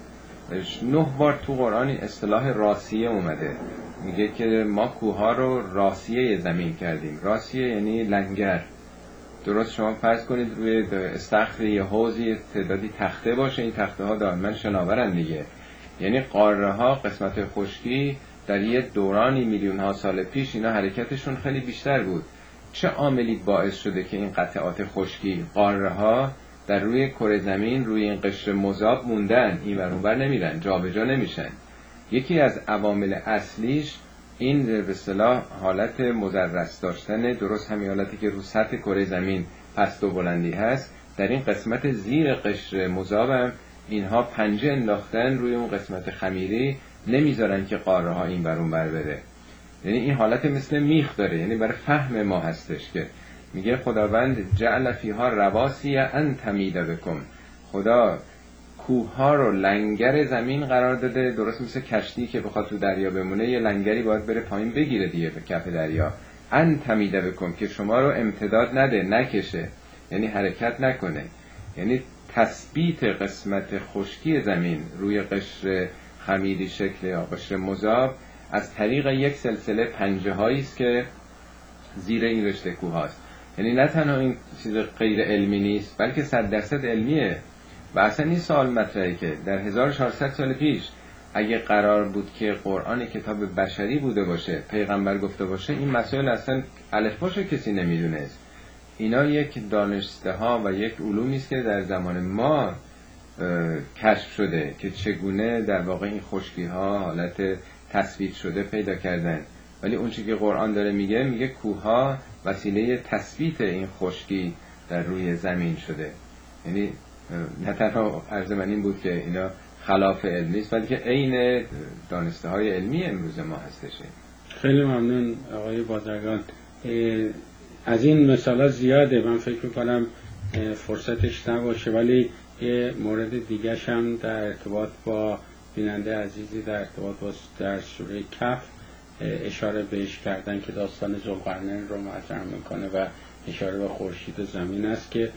9 بار تو قرآن این اصطلاح راسیه اومده. میگه که ما کوه ها رو راسیه زمین کردیم. راسیه یعنی لنگر. درست شما فرض کنید روی استخر یه حوضی تعدادی تخته باشه، این تخته ها دائما شناورن دیگه. یعنی قاره ها قسمت خشکی در یه دورانی میلیون ها سال پیش اینا حرکتشون خیلی بیشتر بود. چه عاملی باعث شده که این قطعات خشکی، قاره ها در روی کره زمین روی این قشر مذاب موندن، این ور اون ور نمیرن، جابجا نمیشن؟ یکی از عوامل اصلیش این به اصطلاح حالت مضرس داشتن، درست همین حالتی که رو سطح کره زمین پست و بلندی هست، در این قسمت زیر قشر مذاب هم اینها پنجه انداختن روی اون قسمت خمیری، نمیذارن که قاره ها این بر اون بر بره. یعنی این حالت مثل میخ داره. یعنی برای فهم ما هستش که میگه خداوند جعل فیها رواسی ان تمید بکم. خدا کوه ها رو لنگر زمین قرار داده، درست مثل کشتی که بخواد تو دریا بمونه یه لنگری باید بره پایین بگیره دیگه به کف دریا. ان تمید بکم که شما رو امتداد نده، نکشه، یعنی حرکت نکنه. یعنی تثبیت قسمت خشکی زمین روی قشر خمیری شکل یا قشر مذاب از طریق یک سلسله پنجه هایی است که زیر این رشته کوه هاست. یعنی نه تنها این چیز غیر علمی نیست، بلکه 100% علمیه. و اصلا این سوال مطرحه که در 1400 سال پیش اگه قرار بود که قرآن کتاب بشری بوده باشه، پیغمبر گفته باشه، این مسائل اصلا الفباشو کسی نمیدونست. اینا یک دانسته ها و یک علومی است که در زمان ما کشف شده که چگونه در واقع این خشکی ها حالت تثبیت شده پیدا کردن. ولی اون چیزی که قرآن داره میگه کوه ها وسیله تثبیت این خشکی در روی زمین شده. یعنی نه تنها عرض من این بود که اینا خلاف علمی است، بلکه عین دانسته های علمی امروز ما هستش. خیلی ممنون آقای بازرگان. از این مثالا زیاده، من فکر میکنم فرصتش نباشه، ولی یه مورد دیگرش هم در ارتباط با بیننده عزیزی در ارتباط با در سوره کهف اشاره بهش کردن که داستان ذوالقرنین رو مطرح میکنه و اشاره به خورشید و زمین است که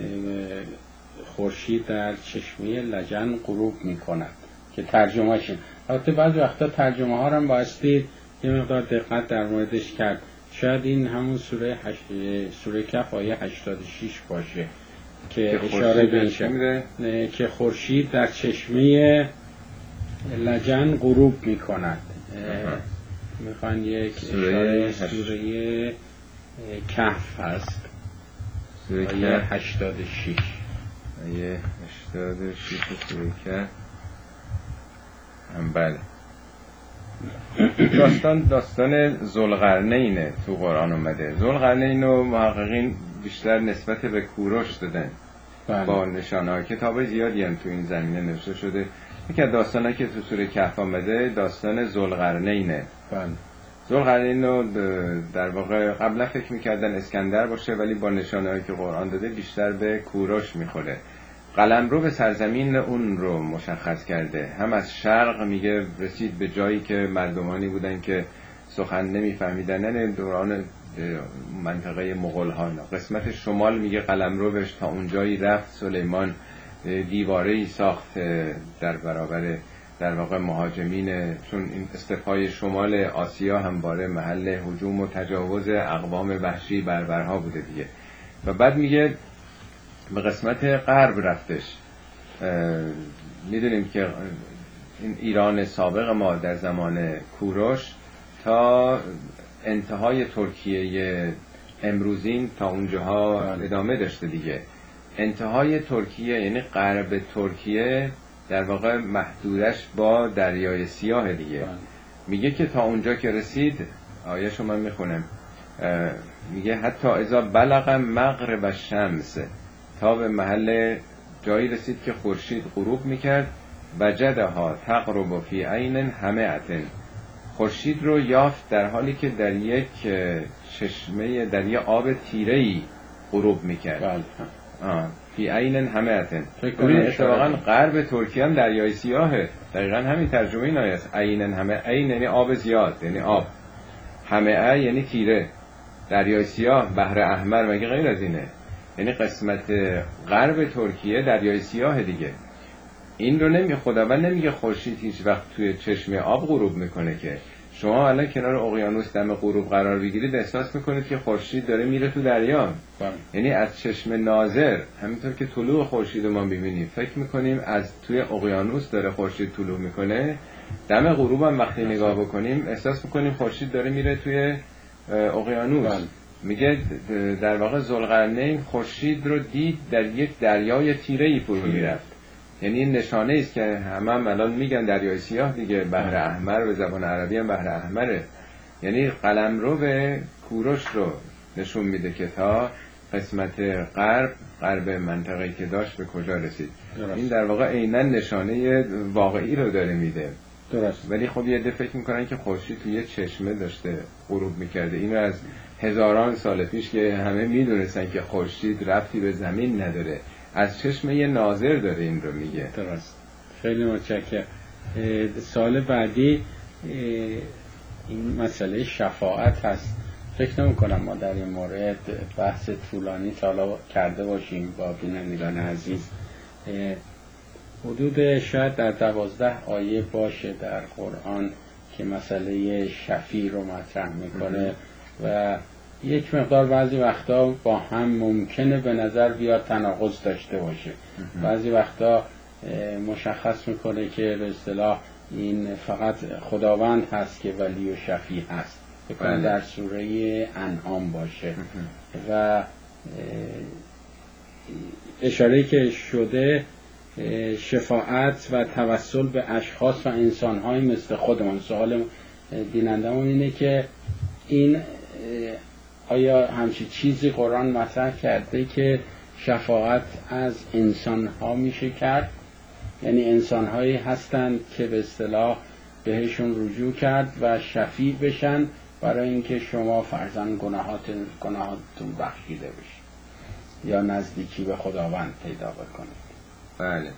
خورشید در چشمه لجن غروب میکند که ترجمهش. البته بعضی وقتا ترجمه ها رو هم بایستی یه مقدار دقت در موردش کرد. شاید این همون سوره کهف آیه 86 باشه که اشاره بهشه که خورشید در چشمه لجن غروب میکند. میخوان یک اشاره سوره کهف هست آیه 86 آیه 86 سوره کهف. بله، داستان ذوالقرنین تو قرآن اومده. ذوالقرنین رو محققین بیشتر نسبت به کوروش دادن با نشانه‌های کتاب زیادی هم تو این زمینه نوشته شده. یکی از داستانایی که تو سوره کهف آمده داستان ذوالقرنینه. ذوالقرنین رو در واقع قبلا فکر می‌کردن اسکندر باشه، ولی با نشانه‌هایی که قرآن داده بیشتر به کوروش می‌خوره. قلمرو به سرزمین اون رو مشخص کرده. هم از شرق میگه رسید به جایی که مردمانی بودن که سخن نمیفهمیدن، دوران منطقه مغول‌ها. قسمت شمال میگه قلمرو بهش تا اون جایی رفت سلیمان دیواره‌ای ساخت در برابر در واقع مهاجمین، چون این استفای شمال آسیا همواره محل هجوم و تجاوز اقوام وحشی بربرها بوده دیگه. و بعد میگه به قسمت غرب رفتش. میدونیم که این ایران سابق ما در زمان کوروش تا انتهای ترکیه امروزین تا اونجاها ادامه داشته دیگه. انتهای ترکیه یعنی غرب ترکیه در واقع محدودش با دریای سیاه دیگه. میگه که تا اونجا که رسید، آیه‌شو من میخونم، میگه حتی اذا بلغ مغرب الشمس، تا به محل جایی رسید که خورشید غروب میکرد، وجدها تغرب فی عین حمئة، خورشید رو یافت در حالی که در یک چشمه، در یک آب تیره‌ای غروب میکرد. فی عین حمئة. ببین اتفاقا غرب ترکیه هم دریای سیاهه، دقیقا همین ترجمه این آیه است. عین حمئة، عین یعنی آب زیاد، یعنی آب، حمئة یعنی تیره، دریای سیاه، بحر احمر، مگه غیر از اینه؟ یعنی قسمت غرب ترکیه دریای سیاه دیگه. این رو نمیگه خداوند، نمیگه خورشید هیچ وقت توی چشمه آب غروب میکنه که. شما الان کنار اقیانوس دم غروب قرار بگیرید احساس میکنید که خورشید داره میره تو دریا. یعنی از چشم ناظر، همینطور که طلوع خورشید رو ما ببینیم فکر میکنیم از توی اقیانوس داره خورشید طلوع میکنه، دم غروب هم وقتی نگاه بکنیم احساس میکنیم خورشید داره میره توی اقیانوس. میگه در واقع ذوالقرنین خورشید رو دید در یک دریای تیره‌ای فرو میرفت. یعنی این نشانه است که هم الان میگن دریای سیاه دیگه، بحر احمر به زبان عربی هم بحر احمره. یعنی قلمرو به کوروش رو نشون میده که تا قسمت غرب منطقه‌ای که داشت به کجا رسید. این در واقع عیناً نشانه واقعی رو داره میده. درست. ولی خب یه عده فکر میکنن که خورشید توی چشمه داشته غروب میکرده. اینو از هزاران سال پیش که همه میدونستن که خورشید ربطی به زمین نداره، از چشم یه ناظر داره این رو میگه. درست. خیلی متشکرم. سال بعدی این مسئله شفاعت هست. فکر نمی کنم ما در این مورد بحث طولانی سالا کرده باشیم با بینندگان عزیز. حدود شاید در 12 آیه باشه در قرآن که مسئله شفیع رو مطرح میکنه و یک مقدار بعضی وقتا با هم ممکنه به نظر بیاد تناقض داشته باشه. بعضی وقتا مشخص میکنه که به اصطلاح این فقط خداوند هست که ولی و شفیع هست، بکنه در سوره انعام باشه. و اشاره که شده شفاعت و توسل به اشخاص و انسان‌های مثل خودمان. سوال بینندمون اینه که این آیا همچین چیزی قرآن مطرح کرده که شفاعت از انسان‌ها میشه کرد؟ یعنی انسان‌هایی هستند که به اصطلاح بهشون رجوع کرد و شفیع بشن برای اینکه شما فرزند گناهاتون بخشیده بشید یا نزدیکی به خداوند پیدا بکنید. بله.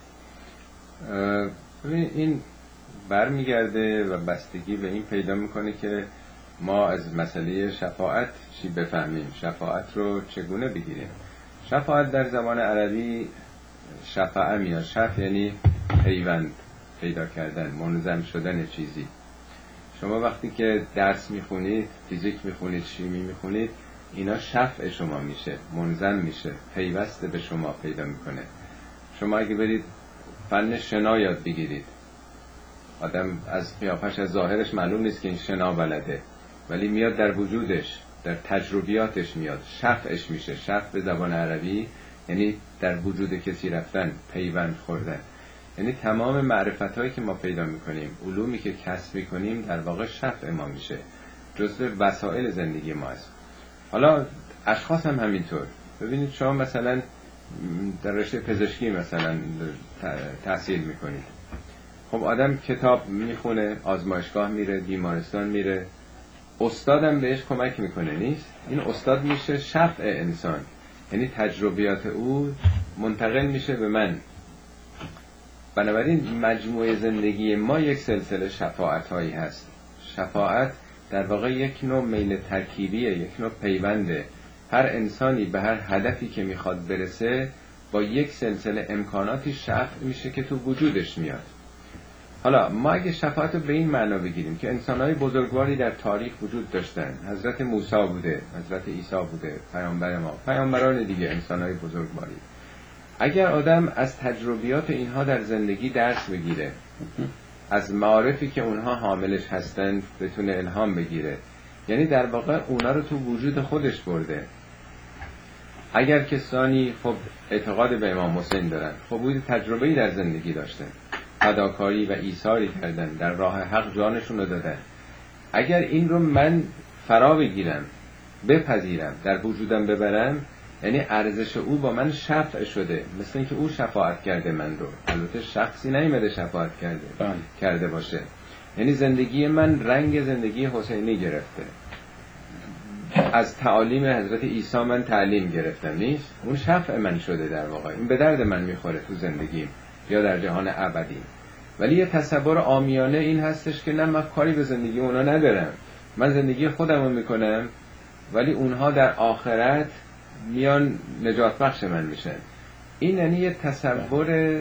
این برمیگرده و بستگی به این پیدا میکنه که ما از مسئله شفاعت چی بفهمیم، شفاعت رو چگونه بگیریم. شفاعت در زبان عربی شفاعه میاد. شف یعنی پیوند پیدا کردن، منظم شدن چیزی. شما وقتی که درس میخونید، فیزیک میخونید، شیمی میخونید، اینا شفع شما میشه، منظم میشه، پیوسته به شما پیدا میکنه. شما اگه برید فن شنا یاد بگیرید، آدم از قیافش، از ظاهرش معلوم نیست که این شنا بلده، ولی میاد در وجودش، در تجربیاتش میاد، شفعش میشه. شفع به زبان عربی یعنی در وجود کسی رفتن، پیوند خوردن. یعنی تمام معرفت‌هایی که ما پیدا میکنیم، علومی که کسب میکنیم، در واقع شفع ما میشه، جزء وسایل زندگی ما است. حالا اشخاص هم همینطور. ببینید شما مثلا در رشته پزشکی مثلا تحصیل میکنید، خب آدم کتاب میخونه، آزمایشگاه میره، بیمارستان میره، استادم بهش کمک میکنه، نیست؟ این استاد میشه شفع انسان، یعنی تجربیات او منتقل میشه به من. بنابراین مجموعه زندگی ما یک سلسله شفاعت هایی هست. شفاعت در واقع یک نوع میل ترکیبیه، یک نوع پیونده. هر انسانی به هر هدفی که میخواد برسه با یک سلسله امکاناتی شفع میشه که تو وجودش میاد. حالا ما اگه شفاعت رو به این معنا بگیریم که انسان‌های بزرگواری در تاریخ وجود داشتن، حضرت موسی بوده، حضرت عیسی بوده، پیامبر ما، پیامبران دیگه، انسان‌های بزرگواری، اگر آدم از تجربیات اینها در زندگی درس بگیره، از معارفی که اونها حاملش هستن بتونه الهام بگیره، یعنی در واقع اونا رو تو وجود خودش برده. اگر کسانی خب اعتقاد به امام حسین دارن، خب بوده تجربه‌ای در زندگی داشتن، فداکاری و ایثاری کردن، در راه حق جانشون رو دادن، اگر این رو من فرا بگیرم، بپذیرم، در وجودم ببرم، یعنی ارزش او با من شفع شده، مثل اینکه او شفاعت کرده من رو، البته شخصی نیامده شفاعت کرده باشه، یعنی زندگی من رنگ زندگی حسینی گرفته، از تعالیم حضرت عیسی من تعلیم گرفتم، نیست؟ اون شفع من شده در واقع، این به درد من میخوره تو زندگیم یا در جهان ابدی. ولی یه تصور عامیانه این هستش که نه، من کاری به زندگی اونا ندارم، من زندگی خودم رو میکنم، ولی اونها در آخرت میان نجات بخش من میشن. این یعنی یه تصور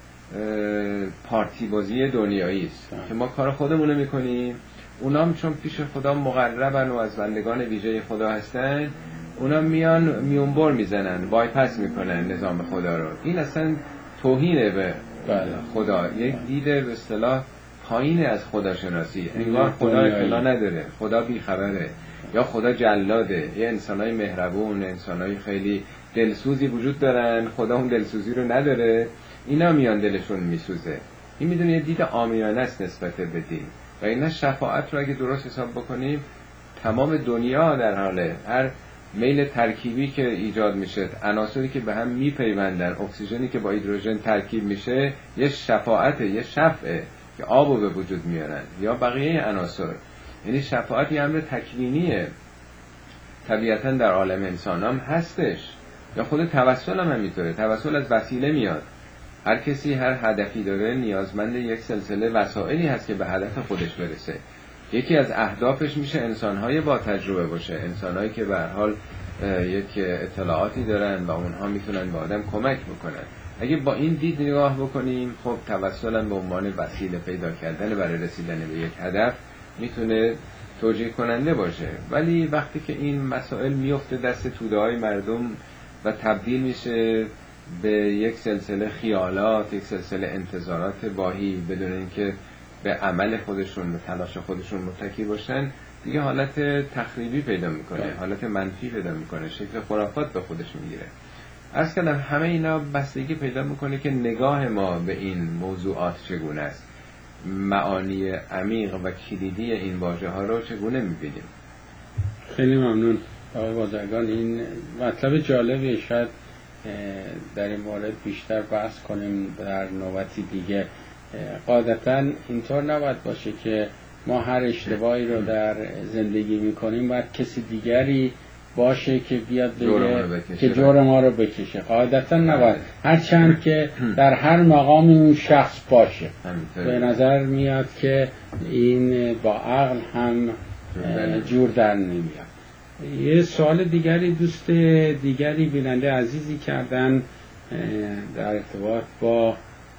پارتی بازی دنیایی است که ما کار خودمون رو میکنیم، اونام چون پیش خدا مقربن و از بندگان ویژه خدا هستن، اونا میان میونبر میزنن، بایپس میکنن نظام خدا رو. این اصلا توهینه به خدا، یک دید به اصطلاح پایین از خداشناسی، انگار خدا اطلاع نداره، خدا بیخبره، یا خدا جلاده. یه انسانای مهربون، انسانای خیلی دلسوزی وجود دارن، خدا اون دلسوزی رو نداره، اینا میان دلشون میسوزه. این میدونه یه دید عامیانه است نسبت به دین. و اینا شفاعت رو اگه درست حساب بکنیم، تمام دنیا در حاله، هر میل ترکیبی که ایجاد میشه، عناصری که به هم میپیوندن، اکسیژنی که با هیدروژن ترکیب میشه، یه شفاعت، یه شفعه که آبو به وجود میارن، یا بقیه عناصر. یعنی شفاعت یه امر تکوینیه، طبیعتا در عالم انسان هم هستش، یا خود توسل هم همینطوره. توسل از وسیله میاد، هر کسی هر هدفی داره نیازمند یک سلسله وسائلی هست که به هدف خودش برسه. یکی از اهدافش میشه انسانهای با تجربه باشه، انسانهایی که به هر حال یک اطلاعاتی دارن و اونها میتونن به آدم کمک بکنن. اگه با این دید نگاه بکنیم، خب توسل به عنوان وسیله پیدا کردن برای رسیدن به یک هدف میتونه توجیه کننده باشه. ولی وقتی که این مسائل میفته دست توده‌های مردم و تبدیل میشه به یک سلسله خیالات، یک سلسله انتظارات واهی، بدون اینکه به عمل خودشون، به تلاش خودشون متکی باشن، دیگه حالت تخریبی پیدا میکنه، حالت منفی پیدا میکنه، شکل خرافات به خودش میگیره. عرض کردم همه اینا بستگی پیدا میکنه که نگاه ما به این موضوعات چگونه است، معانی عمیق و کلیدی این واژه ها رو چگونه میبینیم. خیلی ممنون آقای بازرگان. این مطلب جالبی، شاید در این مورد بیشتر بحث کنیم در نوبتی دیگه. قاعدتا اینطور نباید باشه که ما هر اشتباهی رو در زندگی میکنیم باید کسی دیگری باشه که بیاد بگه که جور ما رو بکشه. قاعدتا نباید، هرچند که در هر مقامی اون شخص باشه. به نظر میاد که این با عقل هم جور در نمیاد. یه سوال دیگری دوست دیگری بیننده عزیزی کردن در ارتباط با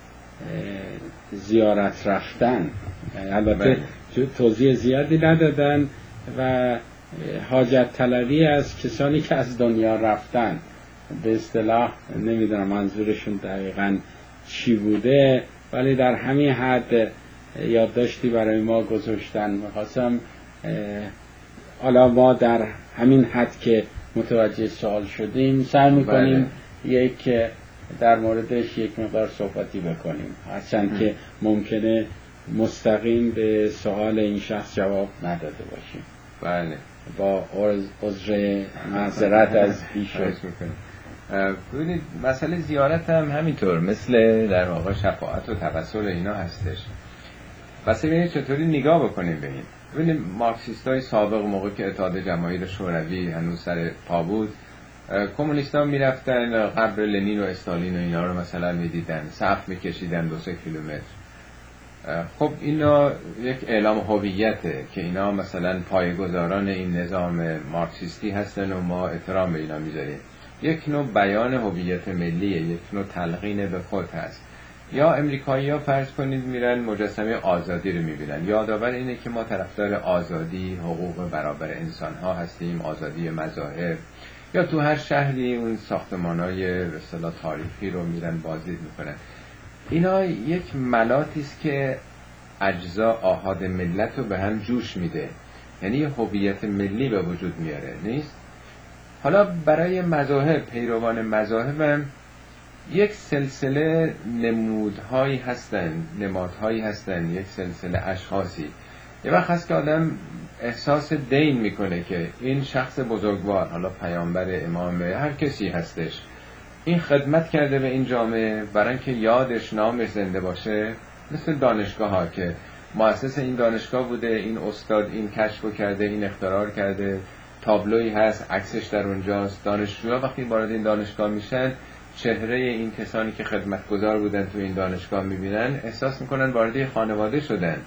زیارت رفتن. البته توضیح زیادی ندادن و حاجت طلبی از کسانی که از دنیا رفتن، به اصطلاح نمیدونم منظورشون دقیقاً چی بوده، ولی در همین حد یادداشتی برای ما گذاشتن. می‌خواستم حالا ما در همین حد که متوجه سوال شدیم سعی می‌کنیم یک در موردش یک مقدار صحبتی بکنیم، هرچند که ممکنه مستقیم به سوال این شخص جواب نداده باشیم. بله، با عذر معذرت از ایشون. ببینید مسئله زیارت هم همینطور مثل در واقع شفاعت و توسل اینا هستش. بس ببینید چطوری نگاه بکنیم به این. ببینید مارکسیستای سابق موقع که اتحاد جماهیر شوروی هنوز سر پا بود، کمونیست‌ها میرفتن قبر لنین و استالین و اینا رو مثلا میدیدن، صف میکشیدن 2-3 کیلومتر. خب اینا یک اعلام هویته که اینا مثلا پایه‌گذاران این نظام مارکسیستی هستن و ما احترام به اینا میذاریم. یک نوع بیان هویت ملیه، یک نوع تلقین به خود هست. یا امریکایی‌ها فرض کنید میرن مجسمه آزادی رو میبینن، یادآور اینه که ما طرفدار آزادی، حقوق برابر انسان‌ها هستیم، آزادی مذاهب. یا تو هر شهری اون ساختمان‌های به اصطلاح تاریخی رو میرن بازدید میکنن. اینا یک ملاتی است که اجزا آحاد ملت رو به هم جوش میده، یعنی یه هویت ملی به وجود میاره، نیست؟ حالا برای مذاهب، پیروان مذاهب هم یک سلسله نمودهایی هستن، نمادهایی هستن، یک سلسله اشخاصی. یه وقت هست که آدم احساس دین میکنه که این شخص بزرگوار، حالا پیامبر، امام، هر کسی هستش، این خدمت کرده به این جامعه برای اینکه یادش، نامش زنده باشه. مثل دانشگاه ها که مؤسس این دانشگاه بوده، این استاد این کشفو کرده، این اختراع کرده، تابلویی هست، عکسش در اونجاست. دانشجوها وقتی وارد این دانشگاه میشن، چهره این کسانی که خدمتگزار بودن تو این دانشگاه میبینن، احساس میکنن وارد خانواده شدن.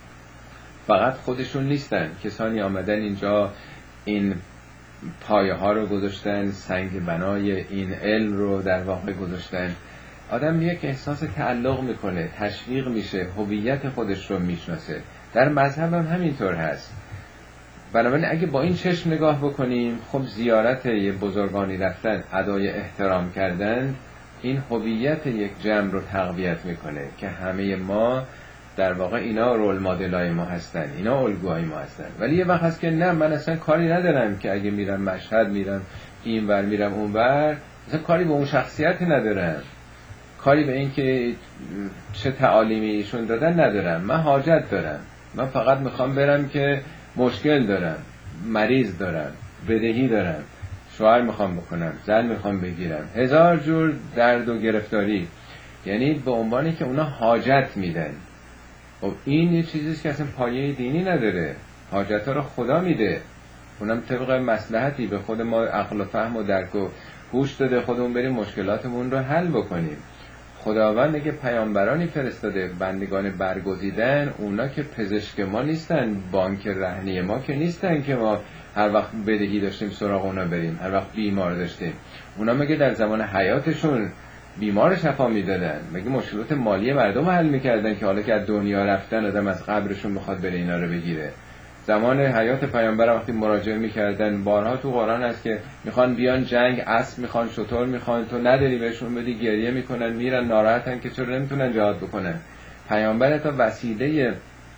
فقط خودشون نیستن، کسانی آمدن اینجا این پایه ها رو گذاشتن، سنگ بنای این علم رو در واقع گذاشتن. آدم یک احساس تعلق میکنه، تشویق میشه، هویت خودش رو میشناسه. در مذهب هم همینطور هست. بنابراین اگه با این چشم نگاه بکنیم، خب زیارت یه بزرگانی رفتن، ادای احترام کردن، این هویت یک جمع رو تقویت میکنه که همه ما در واقع اینا رول مدلای ما هستن، اینا الگوهای ما هستن. ولی یه وقت هست که نه، من اصلا کاری ندارم که اگه میرم مشهد، میرم این ور، میرم اون ور، اصلا کاری به اون شخصیتی ندارم، کاری به این که چه تعالیمی ایشون دادن ندارم. من حاجت دارم، من فقط میخوام برم که مشکل دارم، مریض دارم، بدهی دارم، شوهر میخوام بکنم، زن میخوام بگیرم، هزار جور درد و گرفتاری. یعنی به عنوانی که اونا حاجت میدن. خب این یه چیزیست که اصلا پایه دینی نداره. حاجت ها رو خدا میده، اونم طبق مصلحتی به خود ما عقل و فهم و درک و هوش داده، خودمون بریم مشکلاتمون رو حل بکنیم. خداوند اگه پیامبرانی فرستاده، بندگان برگزیدن، اونا که پزشک ما نیستن، بانک رهنی ما که نیستن که ما هر وقت بدهی داشتیم سراغ اونا بریم، هر وقت بیمار داشتیم. اونا مگه در زمان حیاتشون بیمار شفا میدادن؟ مگه مشکلات مالی مردم حل میکردن که حالا که از دنیا رفتن آدم از قبرشون بخواد بره اینا رو بگیره؟ زمان حیات پیامبر وقتی مراجعه میکردن، بارها تو قرآن هست که میخوان بیان جنگ، اسب میخوان، شتر میخوان، تو نداری بهشون بدی، گریه میکنن، میرن ناراحتن که چرا نمیتونن جهاد بکنن. پیامبر تا وسیله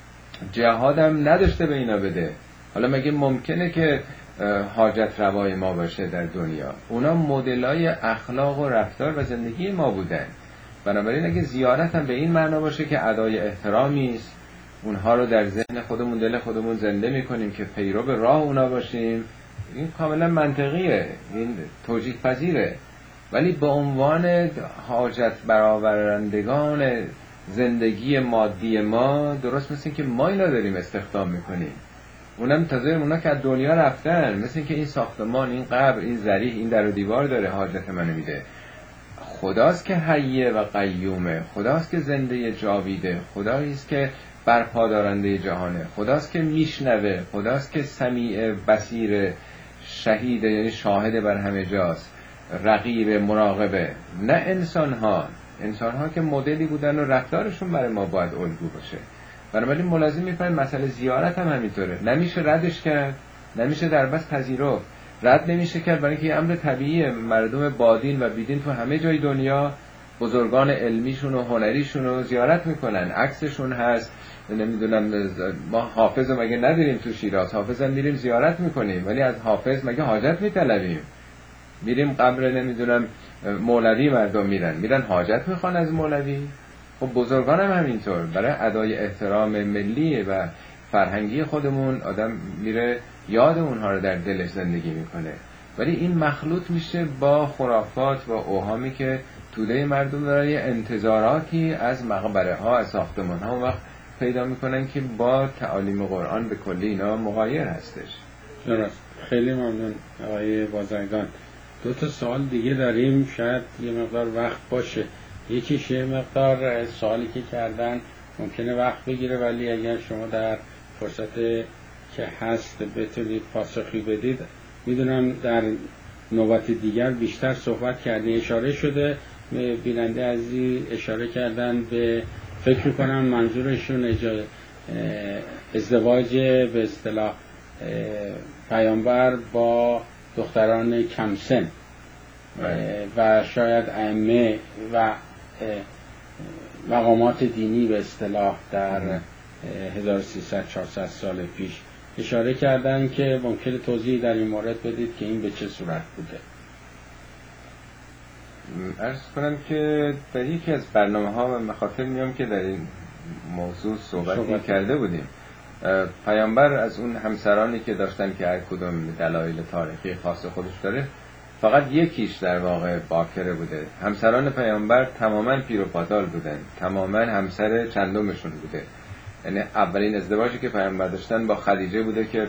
جهادم نداشته به اینا بده. حالا مگه ممکنه که حاجت روای ما باشه در دنیا؟ اونا مدلای اخلاق و رفتار و زندگی ما بودن. بنابراین اگه زیارت هم به این معنا باشه که ادای احترامی است، اونها رو در ذهن خودمون، دل خودمون زنده میکنیم که پیرو به راه اونا باشیم، این کاملا منطقیه، این توجیه پذیره. ولی به عنوان حاجت برآورندگان زندگی مادی ما، درست مثل که ما اینا داریم استخدام میکنیم. اونم تازه اونا که از دنیا رفتن، مثل که این ساختمان، این قبر، این ذریح، این در و دیوار داره حاجت منو میده. خداست که حیه و قیومه، خداست که زنده جاویده، خداییست که برپادارنده جهانه، خداست که میشنوه، خداست که سمیع بصیر، شهیده، یعنی شاهد بر همه جاست، رقیب، مراقبه. نه انسانها که مدلی بودن و رفتارشون برای ما باید الگو باشه. بنابراین ملازم میکنن مسئله زیارت هم همینطوره، نمیشه ردش کرد، نمیشه در بس پذیرفت. رد نمیشه کرد برای اینکه امر طبیعیه. مردم بادین و بیدین تو همه جای دنیا بزرگان علمیشون و هنریشون رو زیارت میکنن، عکسشون هست. نمیدونم ما حافظ مگه نداریم تو شیراز؟ حافظ هم میریم زیارت میکنیم، ولی از حافظ مگه حاجت میطلبیم؟ میریم قبر نمیدونم مولوی، مردم میرن حاجت میخوان از مولوی. خب بزرگان هم همینطور، برای ادای احترام ملی و فرهنگی خودمون آدم میره یاد اونها رو در دلش زندگی میکنه. ولی این مخلوط میشه با خرافات و اوهامی که توده مردم برای انتظاراتی از مقبره ها، از ساختمان ها، اون وقت پیدا میکنن که با تعالیم قرآن به کلی اینا مغایر هستش. درست. خیلی ممنون آقای بازرگان. 2 سوال دیگه داریم، شاید یه مقدار وقت باشه. یکیش یه مقدار سوالی که کردن ممکنه وقت بگیره، ولی اگر شما در فرصت که هست بتونید پاسخی بدید. میدونم در نوبت دیگر بیشتر صحبت کردی، اشاره شده بیننده عزیز اشاره کردن به، فکر کنم منظورشون ازدواج به اصطلاح پیامبر با دختران کمسن و شاید ائمه و مقامات دینی به اصطلاح در 1300-400 سال پیش اشاره کردن که ممکنه توضیح در این مورد بدید که این به چه صورت بوده. عرض کنم که در یکی از برنامه‌ها و مخاطر میام که در این موضوع صحبت کرده بودیم. پیامبر از اون همسرانی که داشتن که هر کدوم دلایل تاریخی خاص خودش داره، فقط یکیش در واقع باکره بوده. همسران پیامبر تماما پیر و پاتال بودن، تماما همسر چندمشون بوده. یعنی اولین ازدواجی که پیامبر داشتن با خدیجه بوده که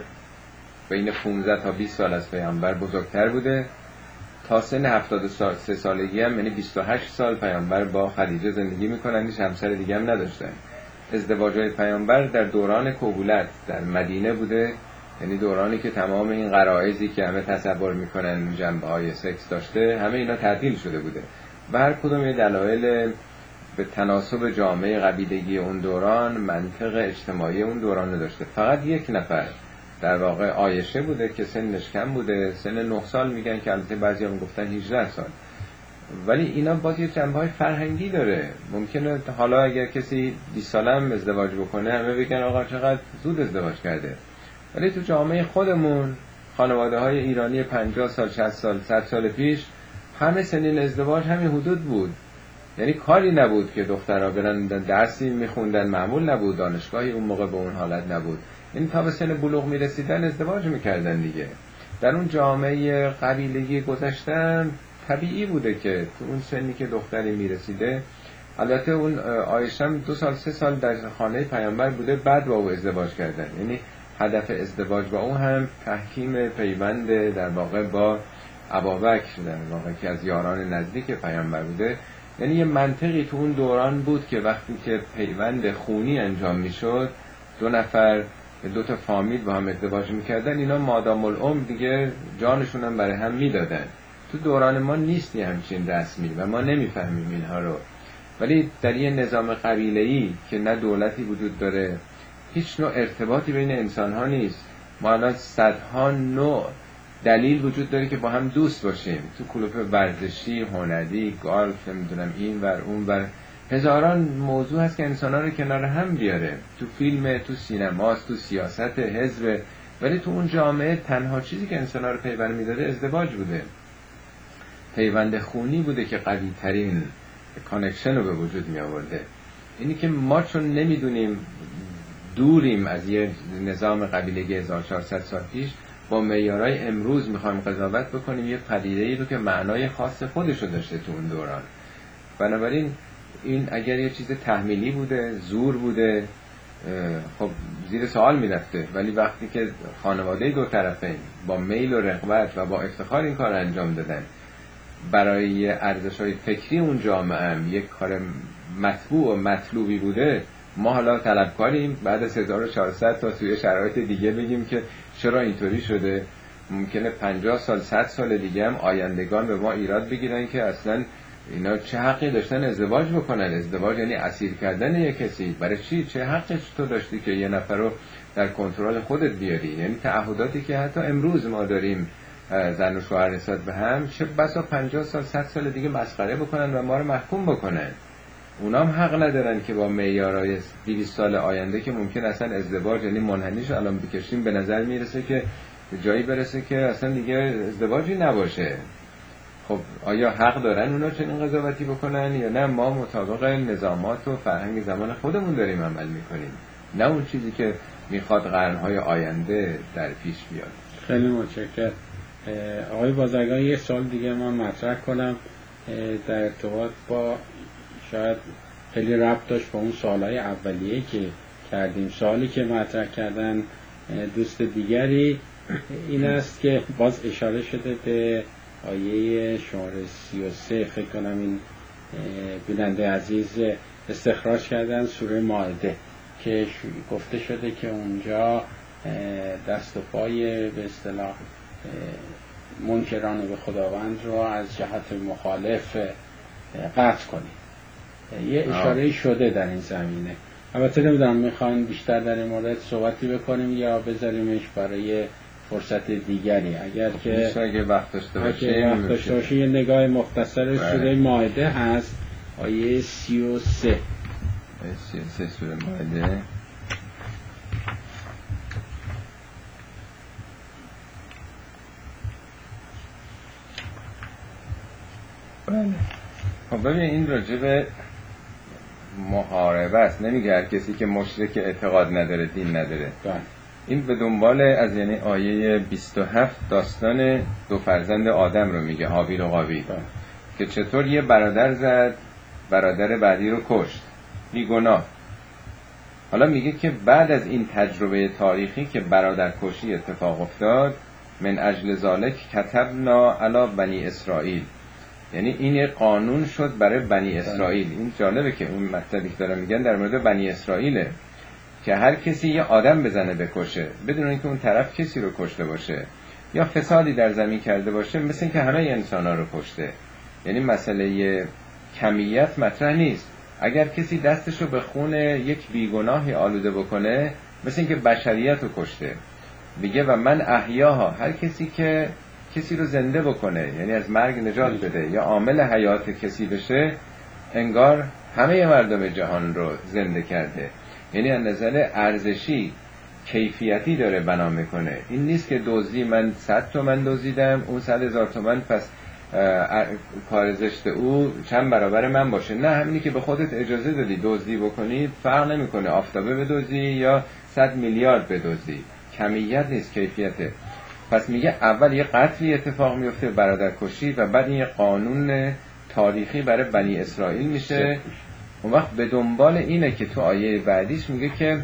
بین 15 تا 20 سال از پیامبر بزرگتر بوده. تا سن 73 سالگی هم، یعنی 28 سال پیامبر با خدیجه زندگی میکنن، هیچ همسر دیگه هم نداشتن. ازدواجهای پیامبر در دوران کهولت در مدینه بوده، یعنی دورانی که تمام این غرایزی که همه تصور میکنن جنبه‌های سکس داشته، همه اینا تعطیل شده بوده و هر کدوم یه دلایل به تناسب جامعه قبیلگی اون دوران، منطق اجتماعی اون دوران داشته. فقط یک نفر در واقع عایشه بوده که سنش کم بوده، سن 9 سال میگن که البته بعضی هم گفتن 18 سال، ولی اینا باز یه جنبه‌های فرهنگی داره. ممکنه حالا اگر کسی 20 ساله هم ازدواج بکنه همه بگن آقا چقدر زود ازدواج کرده، ولی تو جامعه خودمون خانواده‌های ایرانی 50 سال 60 سال 100 سال پیش همه سنین ازدواج همین حدود بود. یعنی کاری نبود که دخترها برن درسی میخوندن، معمول نبود، دانشگاهی اون موقع به اون حالت نبود. این تا به سن بلوغ میرسیدن ازدواج میکردن دیگه. در اون جامعه قبیلگی گذشتن طبیعی بوده که تو اون سنی که دختری میرسیده، البته اون عایشه 2 سال 3 سال در خانه پیامبر بوده بعد با او ازدواج کردن. یعنی هدف ازدواج با اون هم تحکیم پیوند در واقع با ابابکر، در واقع که از یاران نزدیک پیامبر بوده. یعنی یه منطقی تو اون دوران بود که وقتی که پیوند خونی انجام میشد، 2 نفر 2 تا فامیل با هم ازدواج میکردن، اینا مادام العمر دیگه جانشون هم برای هم میدادن. تو دوران ما نیستی همچین رسمی و ما نمیفهمیم اینها رو، ولی در یه نظام قبیله‌ای که نه دولتی وجود داره، هیچ نوع ارتباطی بین انسان‌ها نیست. ما الان صدها نوع دلیل وجود داره که با هم دوست باشیم. تو کلوپ ورزشی، هنری، گالف، نمیدونم این ور اون ور، هزاران موضوع هست که انسان‌ها رو کنار هم بیاره. تو فیلم، تو سینماست، تو سیاست، حزب، ولی تو اون جامعه تنها چیزی که انسان‌ها رو پیوند می‌داره ازدواج بوده. پیوند خونی بوده که قوی ترین کانکشن رو به وجود می آورده. اینی که ما چون نمیدونیم، دوریم از یه نظام قبیلگی 1400 سال پیش، با معیارهای امروز میخوایم قضاوت بکنیم یه پدیده‌ای رو که معنای خاص خودش رو داشته تو اون دوران. بنابراین این اگر یه چیز تحمیلی بوده، زور بوده، خب زیر سوال میرفته، ولی وقتی که خانواده دو طرفین با میل و رغبت و با افتخار این کار انجام دادن، برای ارزش‌های فکری اون جامعه هم یک کار مطبوع و مطلوبی بوده، ما حالا طلبکاریم بعد از 1400 تا توی شرایط دیگه بگیم که چرا اینطوری شده. ممکنه 50 سال 100 سال دیگه هم آیندگان به ما ایراد بگیرن که اصلا اینا چه حقی داشتن ازدواج بکنن. ازدواج یعنی اسیر کردن یک کسی. برای چی؟ چه حقی تو داشتی که یه نفر رو در کنترل خودت بیاری؟ یعنی تعهداتی که حتی امروز ما داریم زن و شوهر نسبت به هم، چه بسا 50 سال 100 سال دیگه مسخره بکنن و ما رو محکوم بکنن. اونا هم حق ندارن که با معیارهای 200 سال آینده که ممکن اصلا ازدواج یعنی منحنیش الان بکشیم به نظر میرسه که جایی برسه که اصلا دیگه ازدواجی نباشه. خب آیا حق دارن اونا چنین قضاوتی بکنن یا نه؟ ما مطابق نظامات و فرهنگ زمان خودمون داریم عمل میکنیم، نه اون چیزی که میخواد قرنهای آینده در پیش بیاد. خیلی متشکرم. آقای بازرگان، یه سال دیگه من مطرح کنم در ارتباط با، شاید خیلی ربط داشت با اون سالهای اولیه که کردیم. سوالی که مطرح کردن دوست دیگری این است که باز اشاره شده به آیه شماره 33، فکر کنم این بیننده عزیز استخراج کردن سوره مائده که گفته شده که اونجا دست و پای به اصطلاح منکران به خداوند رو از جهت مخالف قطع کنید. یه اشاره شده در این زمینه. البته نمیدونم میخواین بیشتر در این مورد صحبتی بکنیم یا بذاریمش برای فرصت دیگری. اگر که وقت داشته باشه یه نگاه مختصر سوره مائده هست، آیه 33. 33 سوره مائده. بله. خب ببین این راجب محاربه است، نمیگه هر کسی که مشرک اعتقاد نداره، دین نداره. این به دنبال از یعنی آیه 27 داستان دو فرزند آدم رو میگه، هابیل و قابیل، که چطور یه برادر زد برادر بعدی رو کشت بی گناه. حالا میگه که بعد از این تجربه تاریخی که برادر کشی اتفاق افتاد، من اجل ذالک کتبنا علی بنی اسرائیل، یعنی این یه قانون شد برای بنی اسرائیل. این جالبه که اون مطلبی که دارن میگن در مورد بنی اسرائیله که هر کسی یه آدم بزنه بکشه بدون اینکه اون طرف کسی رو کشته باشه یا فسادی در زمین کرده باشه، مثل اینکه همه انسانا رو کشته. یعنی مسئله کمیت مطرح نیست. اگر کسی دستشو به خون یک بیگناهی آلوده بکنه، مثل اینکه بشریت رو کشته. میگه و من احیاها، هر کسی که کسی رو زنده بکنه، یعنی از مرگ نجات بده یا عامل حیات کسی بشه، انگار همه مردم جهان رو زنده کرده. یعنی از نظر ارزشی کیفیتی داره بنا میکنه. این نیست که دزدی، من 100 تومن دزدیدم اون 100,000 تومن، پس کار زشت او چند برابر من باشه. نه، همینی که به خودت اجازه دادی دزدی بکنی، فرق نمیکنه آفتابه بدزدی یا 100 میلیارد بدزدی. کمیت نیست، کیفیته. پس میگه اول یه قتلی اتفاق میفته، برادر کشی، و بعد این یه قانون تاریخی برای بنی اسرائیل میشه. اون وقت به دنبال اینه که تو آیه بعدیش میگه که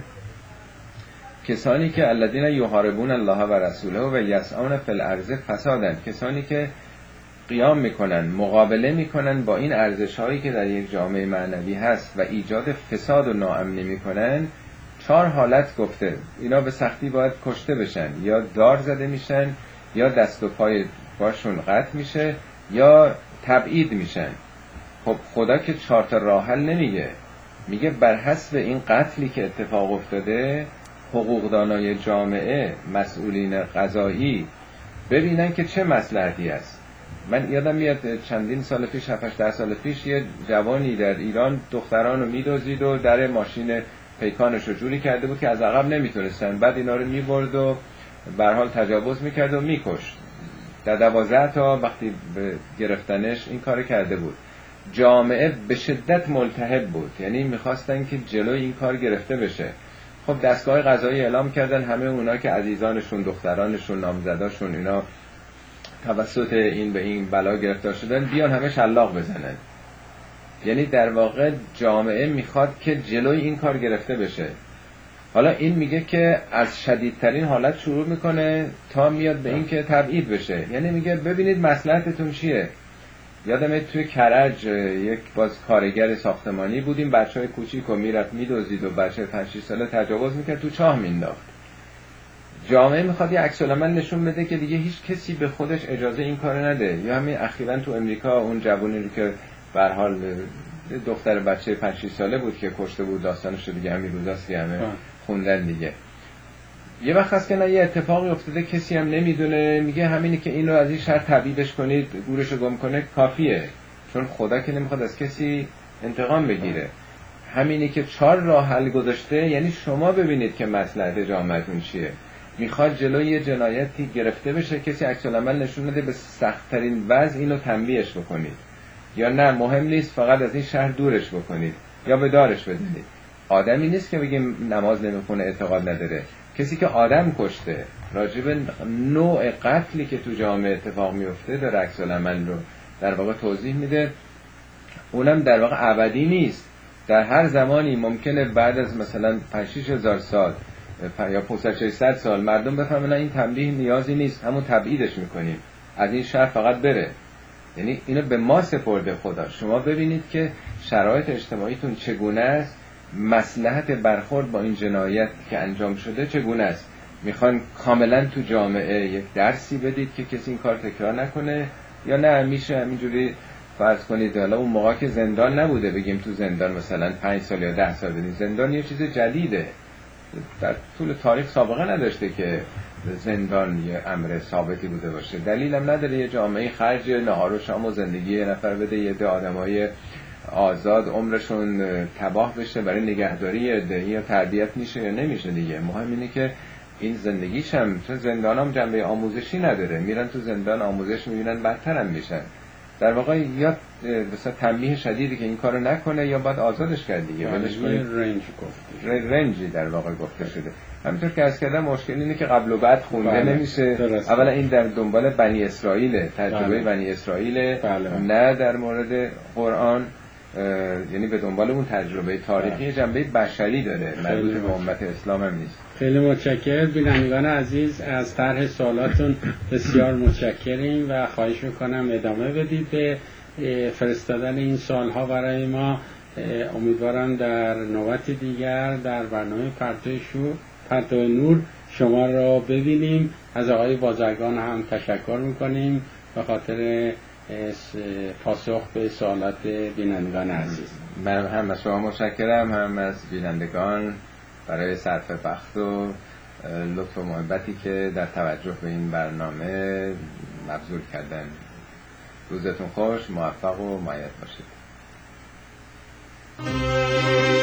کسانی که الذین یحاربون الله و رسوله و یسعون فی الارض فسادا، کسانی که قیام میکنن، مقابله میکنن با این ارزش‌هایی که در یک جامعه معنوی هست و ایجاد فساد و ناامنی میکنن. 4 حالت گفته اینا به سختی باید کشته بشن، یا دار زده میشن، یا دست و پای باشون قطع میشه، یا تبعید میشن. خب خدا که 4 تا راه حل نمیگه، میگه بر حسب این قتلی که اتفاق افتاده، حقوقدانای جامعه، مسئولین قضایی ببینن که چه مصلحتی است. من یادم میاد چندین سال پیش، 7-8 سال پیش، یه جوانی در ایران دختران رو میدوزید و در ماشین پیکانش رو جوری کرده بود که از عقب نمیتونستن، بعد اینا رو میبرد و به هر حال تجاوز میکرد و میکشت. در 12 تا وقتی گرفتنش این کار کرده بود. جامعه به شدت ملتهب بود، یعنی میخواستن که جلوی این کار گرفته بشه. خب دستگاه قضایی اعلام کردن همه اونا که عزیزانشون، دخترانشون، نامزداشون اینا توسط این به این بلا گرفتار شدن، بیان همه شلاق بزنن. یعنی در واقع جامعه میخواد که جلوی این کار گرفته بشه. حالا این میگه که از شدیدترین حالت شروع میکنه تا میاد به این که تبعید بشه. یعنی میگه ببینید مصلحتتون چیه. یادمه توی کرج یک باز کارگر ساختمانی بودیم، بچهای کوچیک و میرفت میدزدید و بچه 5-6 ساله تجاوز میکرد، تو چاه مینداخت. جامعه میخواد یه عکس العمل نشون بده که دیگه هیچ کسی به خودش اجازه این کارو نده. یا همین اخیراً تو امریکا اون جوونی که به هر حال دختر بچه 5-6 ساله بود که کشته بود، داستانش رو دیگه همین روزاست که همه خوندن دیگه. یه وقت هست که نه یه اتفاقی افتاده کسی هم نمیدونه، میگه همینی که این رو از این شهر تبعیدش کنید، گورشو گم کنه کافیه، چون خدا که نمیخواد از کسی انتقام بگیره. همینی که 4 راه حل گذاشته، یعنی شما ببینید که مصلحت جامعتون چیه. میخواد جلوی جنایتی گرفته بشه، کسی عکس العمل نشون بده، به سخت‌ترین وضع اینو تنبیهش بکنید، یا نه مهم نیست فقط از این شهر دورش بکنید یا به دارش بدید. آدمی نیست که بگیم نماز نمیخونه، اعتقاد نداره. کسی که آدم کشته، راجب نوع قتلی که تو جامعه اتفاق میفته در عکس العمل رو در واقع توضیح میده. اونم در واقع ابدی نیست، در هر زمانی ممکنه بعد از مثلا 5-6 هزار سال یا 500-600 سال مردم بفهمن این تنبیه نیازی نیست، همون تبعیدش میکنیم، از این شهر فقط بره. یعنی اینو به ما سپرده خدا. شما ببینید که شرایط اجتماعیتون چگونه است، مصلحت برخورد با این جنایت که انجام شده چگونه است. میخوان کاملا تو جامعه یک درسی بدید که کسی این کار تکرار نکنه، یا نه میشه همینجوری فرض کنید حالا اون موقع که زندان نبوده بگیم تو زندان مثلا 5 سال یا 10 سال بدین، زندان یه چیز جدیده، در طول تاریخ سابقه نداشته که زندان یه امر ثابتی بوده باشه. دلیلم نداره یه جامعه خرج نهار و شام و زندگی یه نفر بده، یه عده آدمای آزاد عمرشون تباه بشه برای نگهداری عده، یا تربیت میشه یا نمیشه دیگه. مهم اینه که این زندگیش هم، چون زندان هم جنبه آموزشی نداره، میرن تو زندان آموزش میبینن بدتر هم میشن. در واقع یا مثلا تنبیه شدیدی که این کارو نکنه یا باید آزادش کرد دیگه. رنجی در واقع گفته شده. همینطور که از کردم مشکل اینه که قبل و بعد خونده نمیشه. اولا این در دنبال بنی اسرائیل، تجربه بنی اسرائیل، نه در مورد قرآن، یعنی به دنبال اون تجربه تاریخی جنبه بشری داره، مربوط به امت اسلام هم نیست. خیلی متشکرم بینندگان عزیز از طرح سوالاتون، بسیار متشکریم و خواهش میکنم ادامه بدید به فرستادن این سوالها برای ما. امیدوارم در نوبت دیگر در برنامه پرتو نور شما را ببینیم. از آقای بازرگان هم تشکر میکنیم به خاطر پاسخ به سوالات بینندگان عزیز. من هم از شما متشکرم، هم از بینندگان برای صرف وقت و لطف و محبتی که در توجه به این برنامه مبذول کردن. روزتون خوش، موفق و مایت باشید.